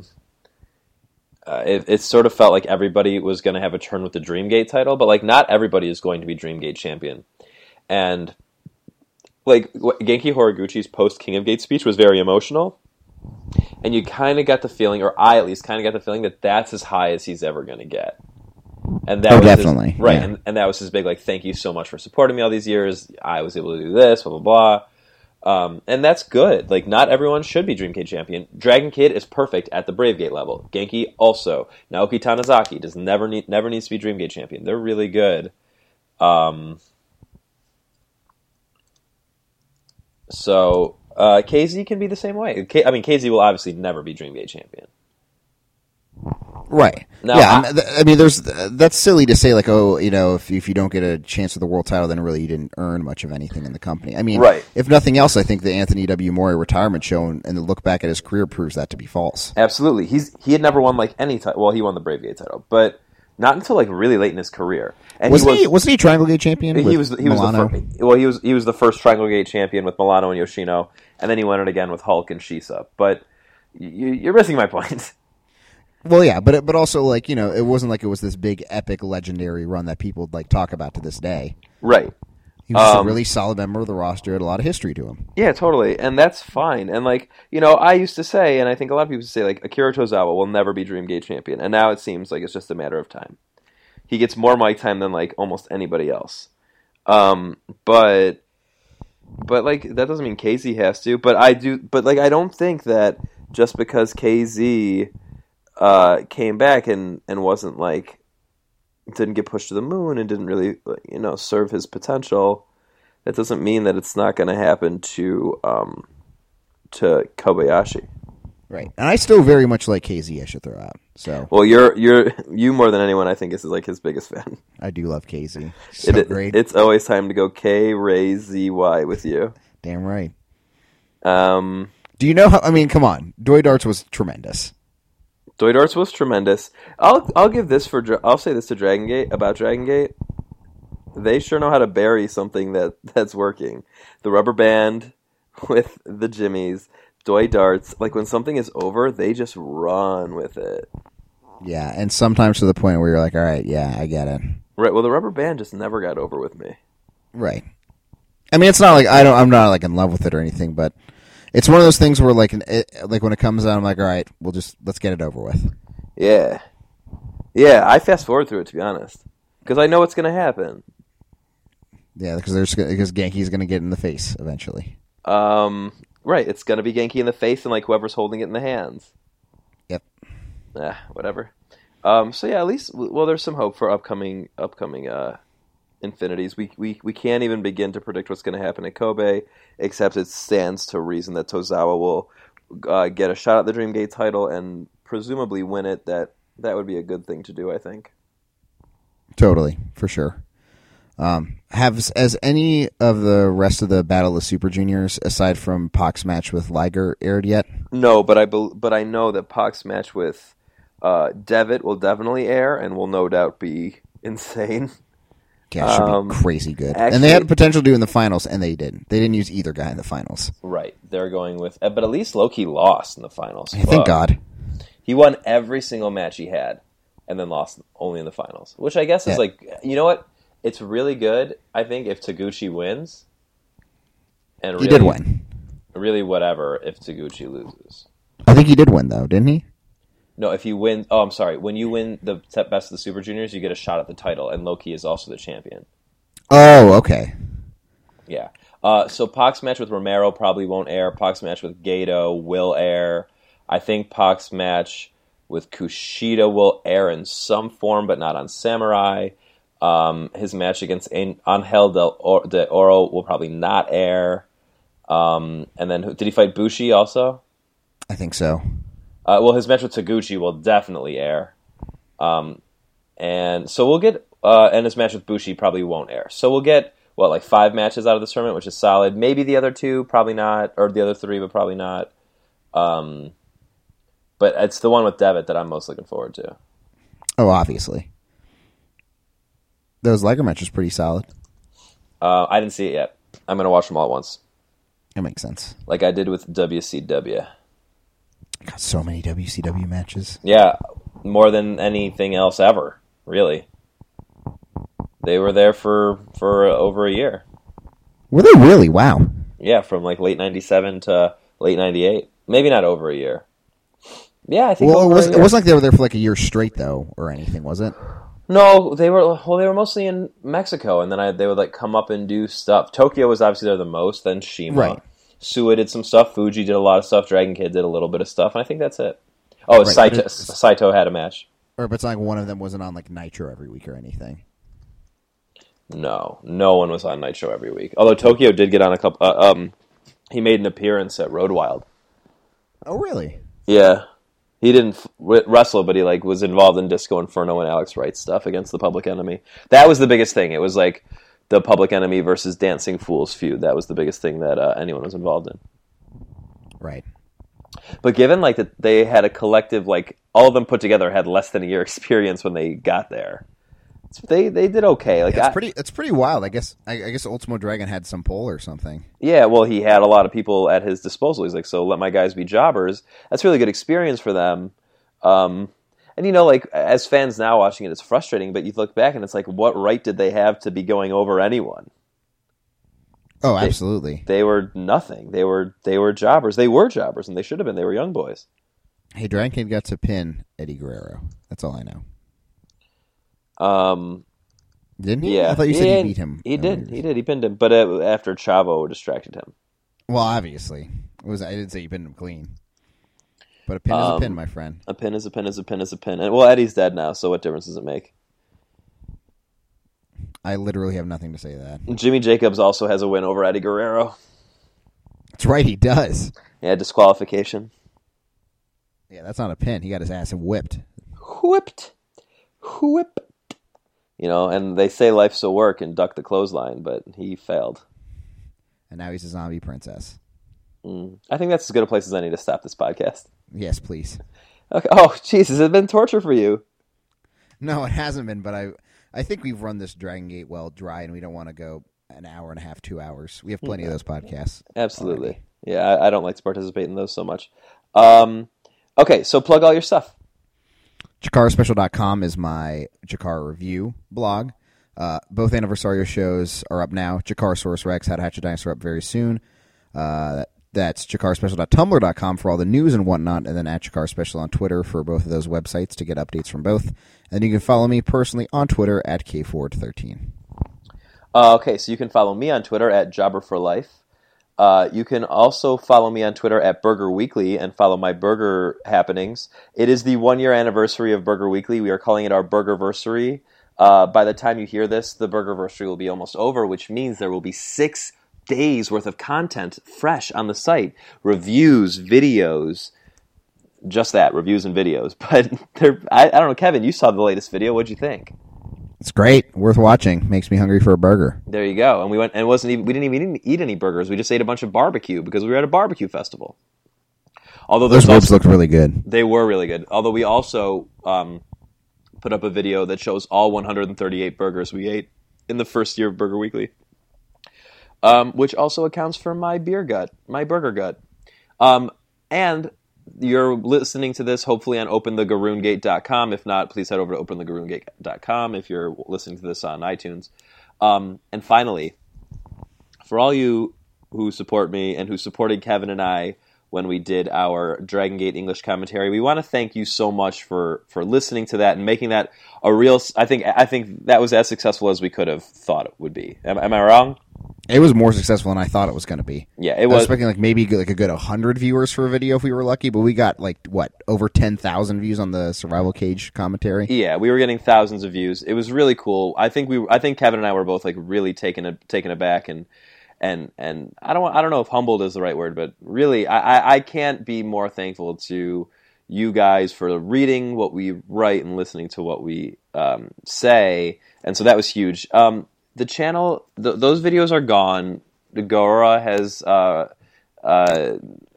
uh, it, it sort of felt like everybody was going to have a turn with the Dreamgate title. But, like, not everybody is going to be Dreamgate champion. And, like, Genki Horiguchi's post-King of Gate speech was very emotional. And you kind of got the feeling, or I at least kind of got the feeling, that that's as high as he's ever going to get. And that Oh, was definitely. His, right, Yeah. and, and that was his big, like, thank you so much for supporting me all these years. I was able to do this, blah, blah, blah. Um, and that's good. Like, not everyone should be Dreamgate champion. Dragon Kid is perfect at the Brave Gate level. Genki also. Naoki Tanizaki does never need never needs to be Dreamgate champion. They're really good. Um... So, uh, K Z can be the same way. K- I mean, K Z will obviously never be Dreamgate champion. Right. Now, yeah, I, I, th- I mean, there's that's silly to say, like, oh, you know, if if you don't get a chance at the world title, then really you didn't earn much of anything in the company. I mean, Right. if nothing else, I think the Anthony W. Moore retirement show and, and the look back at his career proves that to be false. Absolutely. He's he had never won like any title. Well, he won the Brave Gate title, but not until like really late in his career. And wasn't he, he was, wasn't he Triangle Gate champion? He with was he was the Milano? first, well he was he was the first Triangle Gate champion with Milano and Yoshino, and then he won it again with Hulk and Shisa. But you, you're missing my point. Well, yeah, but it, but also, like, you know, it wasn't like it was this big, epic, legendary run that people like talk about to this day. Right. He was just Um, a really solid member of the roster, had a lot of history to him. Yeah, totally, and that's fine. And like you know, I used to say, and I think a lot of people say, like Akira Tozawa will never be Dream Gate champion, and now it seems like it's just a matter of time. He gets more mic time than like almost anybody else. Um, but but like that doesn't mean K Z has to. But I do. But like I don't think that just because K Z uh, came back and, and wasn't like didn't get pushed to the moon and didn't really you know serve his potential, that doesn't mean that it's not going to happen to um, to Kobayashi. Right. And I still very much like K Z, I should throw out. So Well, you're you're you more than anyone I think is like his biggest fan. I do love K Z. So It, great. it's always time to go K Ray Z Y with you. Damn right. Um, Do you know how, I mean, come on. Doy Darts was tremendous. Doy Darts was tremendous. I'll I'll give this for Dra- I'll say this to Dragon Gate about Dragon Gate. They sure know how to bury something that, that's working. The rubber band with the jimmies, Doy Darts. Like when something is over, they just run with it. Yeah, and sometimes to the point where you're like, all right, yeah, I get it. Right. Well, the rubber band just never got over with me. Right. I mean, it's not like I don't. I'm not like in love with it or anything, but it's one of those things where like, it, like when it comes out, I'm like, all right, we'll just let's get it over with. Yeah. Yeah, I fast forward through it to be honest, because I know what's going to happen. Yeah, because there's because Genki's going to get in the face eventually. Um, right. It's going to be Genki in the face and like whoever's holding it in the hands. Yep. Ah, whatever. Um, so yeah, at least well, there's some hope for upcoming upcoming uh, Infinities. We we we can't even begin to predict what's going to happen at Kobe, except it stands to reason that Tozawa will uh, get a shot at the Dream Gate title and presumably win it. That that would be a good thing to do, I think. Totally, for sure. Um, have has any of the rest of the Battle of Super Juniors, aside from Pac's match with Liger, aired yet? No, but I bel but I know that Pac's match with uh, Devitt will definitely air and will no doubt be insane. Yeah, it should Um, be crazy good. actually- and they had the potential to do in the finals, and they didn't. They didn't use either guy in the finals. Right, they're going with, but at least Loki lost in the finals. Thank Fuck. God. He won every single match he had, and then lost only in the finals. Which I guess is Yeah. like, you know what? It's really good, I think, if Taguchi wins. And He really, did win. Really, whatever if Taguchi loses. I think he did win, though, didn't he? No, if you win, oh, I'm sorry. When you win the best of the Super Juniors, you get a shot at the title, and Loki is also the champion. Oh, okay. Yeah. Uh, so Pac's match with Romero probably won't air. Pac's match with Gato will air. I think Pac's match with Kushida will air in some form, but not on Samurai. Um, his match against Angel Del Or- de Oro will probably not air. Um, and then, who- did he fight Bushi also? I think so. Uh, well, his match with Taguchi will definitely air. Um, and so we'll get, uh, and his match with Bushi probably won't air. So we'll get, what, like five matches out of this tournament, which is solid. Maybe the other two, probably not, or the other three, but probably not. Um, but it's the one with Devitt that I'm most looking forward to. Oh, obviously. Those Liger match was pretty solid. Uh, I didn't see it yet. I'm going to watch them all at once, That makes sense. like I did with W C W. Got so many W C W matches. Yeah, more than anything else ever, really. They were there for, for over a year. Were they really? Wow. Yeah, from like late ninety-seven to late ninety-eight. Maybe not over a year. Yeah, I think Well, it, over was, a it year. wasn't like they were there for like a year straight, though, or anything, was it? No, they were well. They were mostly in Mexico, and then I, they would like come up and do stuff. Tokyo was obviously there the most. Then Shima, Right. Suwa did some stuff. Fuji did a lot of stuff. Dragon Kid did a little bit of stuff, and I think that's it. Oh, Right, Saito, but it's- Saito had a match. Or but it's like one of them wasn't on like Nitro every week or anything. No, no one was on Nitro every week. Although Tokyo did get on a couple. Uh, um, he made an appearance at Road Wild. Oh, really? Yeah, He didn't f- wrestle, but he like was involved in Disco Inferno and Alex Wright stuff against the Public Enemy. That was the biggest thing. It was like the Public Enemy versus Dancing Fools feud. That was the biggest thing that uh, anyone was involved in. Right. But given like that they had a collective, like all of them put together had less than a year experience when they got there. They they did okay. Like yeah, it's I, pretty. It's pretty wild. I guess. I, I guess Ultimo Dragon had some pull or something. Yeah, well, he had a lot of people at his disposal. He's like, so let my guys be jobbers. That's a really good experience for them. Um, and you know, like as fans now watching it, it's frustrating. But you look back and it's like, what right did they have to be going over anyone? Oh, absolutely. They, they were nothing. They were they were jobbers. They were jobbers, and they should have been. They were young boys. Hey, Dragon Kid got to pin Eddie Guerrero. That's all I know. Um, Didn't he? Yeah, I thought you said he, he beat him. He did. He did. He pinned him, but uh, after Chavo distracted him. Well, obviously, it was. I didn't say you pinned him clean, but a pin is Um, a pin, my friend. A pin is a pin is a pin is a pin. And well, Eddie's dead now, so what difference does it make? I literally have nothing to say to that. Jimmy Jacobs also has a win over Eddie Guerrero. That's right, he does. Yeah, disqualification. Yeah, that's not a pin. He got his ass whipped. Whipped. Whipped. You know, and they say life's a work and duck the clothesline, but he failed. And now he's a zombie princess. Mm. I think that's as good a place as any to stop this podcast. Yes, please. Okay. Oh, jeez, has it been torture for you? No, it hasn't been, but I I think we've run this Dragon Gate well dry, and we don't want to go an hour and a half, two hours. We have plenty of those podcasts. Absolutely. already. Yeah, I, I don't like to participate in those so much. Um, okay, so plug all your stuff. Chikara Special dot com is my Chikara review blog. Uh, both Anniversario shows are up now. Chikarasaurus Rex, How to Hatch a Dinosaur, up very soon. Uh, that, that's Chikara Special dot tumblr dot com for all the news and whatnot, and then at Chikara Special on Twitter for both of those websites to get updates from both. And you can follow me personally on Twitter at K Ford thirteen. Uh, okay, so you can follow me on Twitter at Jobber for Life. Uh, you can also follow me on Twitter at Burger Weekly and follow my burger happenings. It is the one-year anniversary of Burger Weekly. We are calling it our Burgerversary. Uh, by the time you hear this, the Burgerversary will be almost over, which means there will be six days worth of content fresh on the site. Reviews, videos, just that, reviews and videos. But they're, I, I don't know, Kevin, you saw the latest video. What'd you think? It's great. Worth watching. Makes me hungry for a burger. There you go. And we went and it wasn't even we didn't even eat any burgers. We just ate a bunch of barbecue because we were at a barbecue festival. Although Those ribs also, look really good. they were really good. Although we also um, put up a video that shows all one hundred thirty-eight burgers we ate in the first year of Burger Weekly, um, which also accounts for my beer gut, my burger gut. Um, and you're listening to this hopefully on open the garoon gate dot com. If not, please head over to open the garoon gate dot com if you're listening to this on iTunes. Um, and finally, for all you who support me and who supported Kevin and I when we did our Dragon Gate English commentary, we want to thank you so much for, for listening to that and making that a real. I think I think that was as successful as we could have thought it would be. Am, am I wrong? It was more successful than I thought it was going to be. Yeah, it I was was. expecting like maybe like a good one hundred viewers for a video if we were lucky, but we got like, what, over ten thousand views on the Survival Cage commentary? Yeah, we were getting thousands of views. It was really cool. I think we, I think Kevin and I were both like really taken a, taken aback and and and I don't I don't know if humbled is the right word, but really I, I, I can't be more thankful to you guys for reading what we write and listening to what we um, say, and so that was huge. Um, the channel, th- those videos are gone. The Gora has. Uh, uh,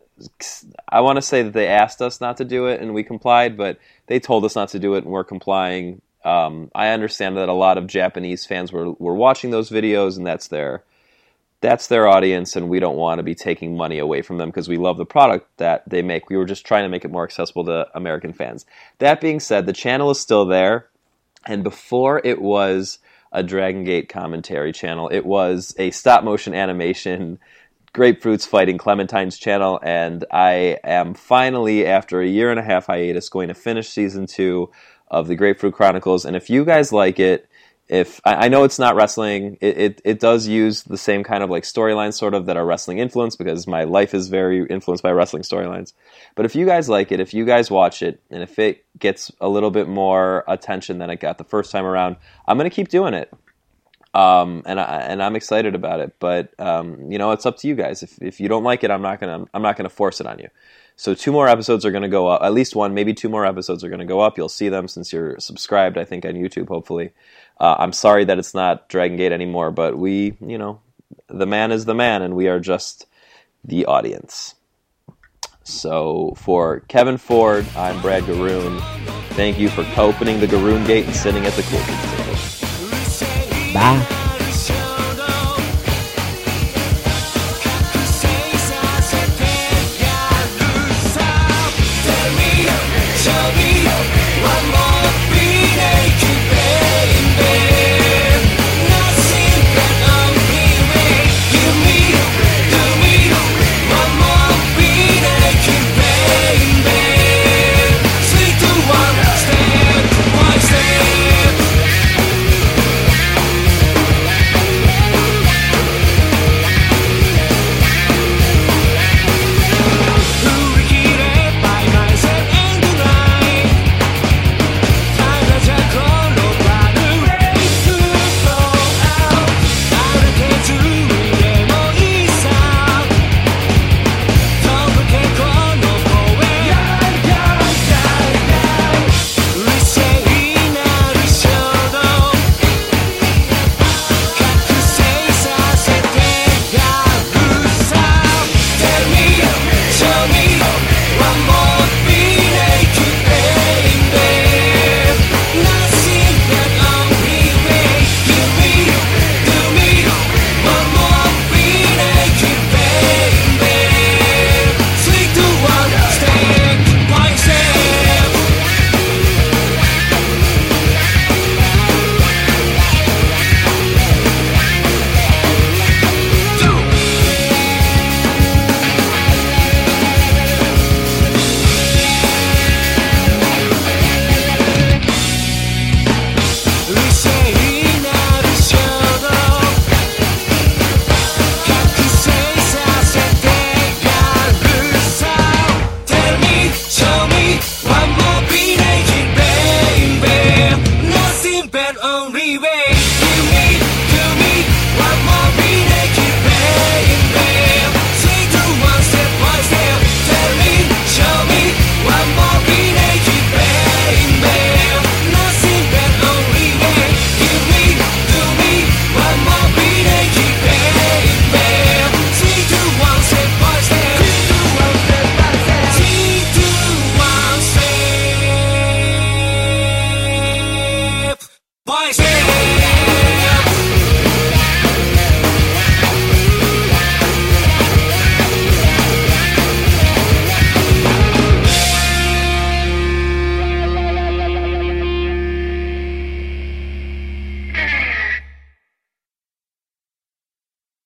I want to say that they asked us not to do it and we complied, but they told us not to do it and we're complying. Um, I understand that a lot of Japanese fans were were watching those videos and that's their that's their audience, and we don't want to be taking money away from them because we love the product that they make. We were just trying to make it more accessible to American fans. That being said, the channel is still there, and before it was a Dragon Gate commentary channel, it was a stop-motion animation Grapefruits Fighting Clementine's channel, and I am finally, after a year and a half hiatus, going to finish season two of the Grapefruit Chronicles, and if you guys like it, If I, I know it's not wrestling, it, it it does use the same kind of like storylines sort of that are wrestling influenced because my life is very influenced by wrestling storylines. But if you guys like it, if you guys watch it, and if it gets a little bit more attention than it got the first time around, I'm going to keep doing it. Um, and I and I'm excited about it, but um, you know, it's up to you guys. If if you don't like it, I'm not gonna I'm not gonna force it on you. So two more episodes are gonna go up. At least one, maybe two more episodes are gonna go up. You'll see them since you're subscribed. I think on YouTube, hopefully. Uh, I'm sorry that it's not Dragon Gate anymore, but we, you know, the man is the man, and we are just the audience. So for Kevin Ford, I'm Brad Garoon. Thank you for opening the Garoon Gate and sitting at the cool kids table. Bye.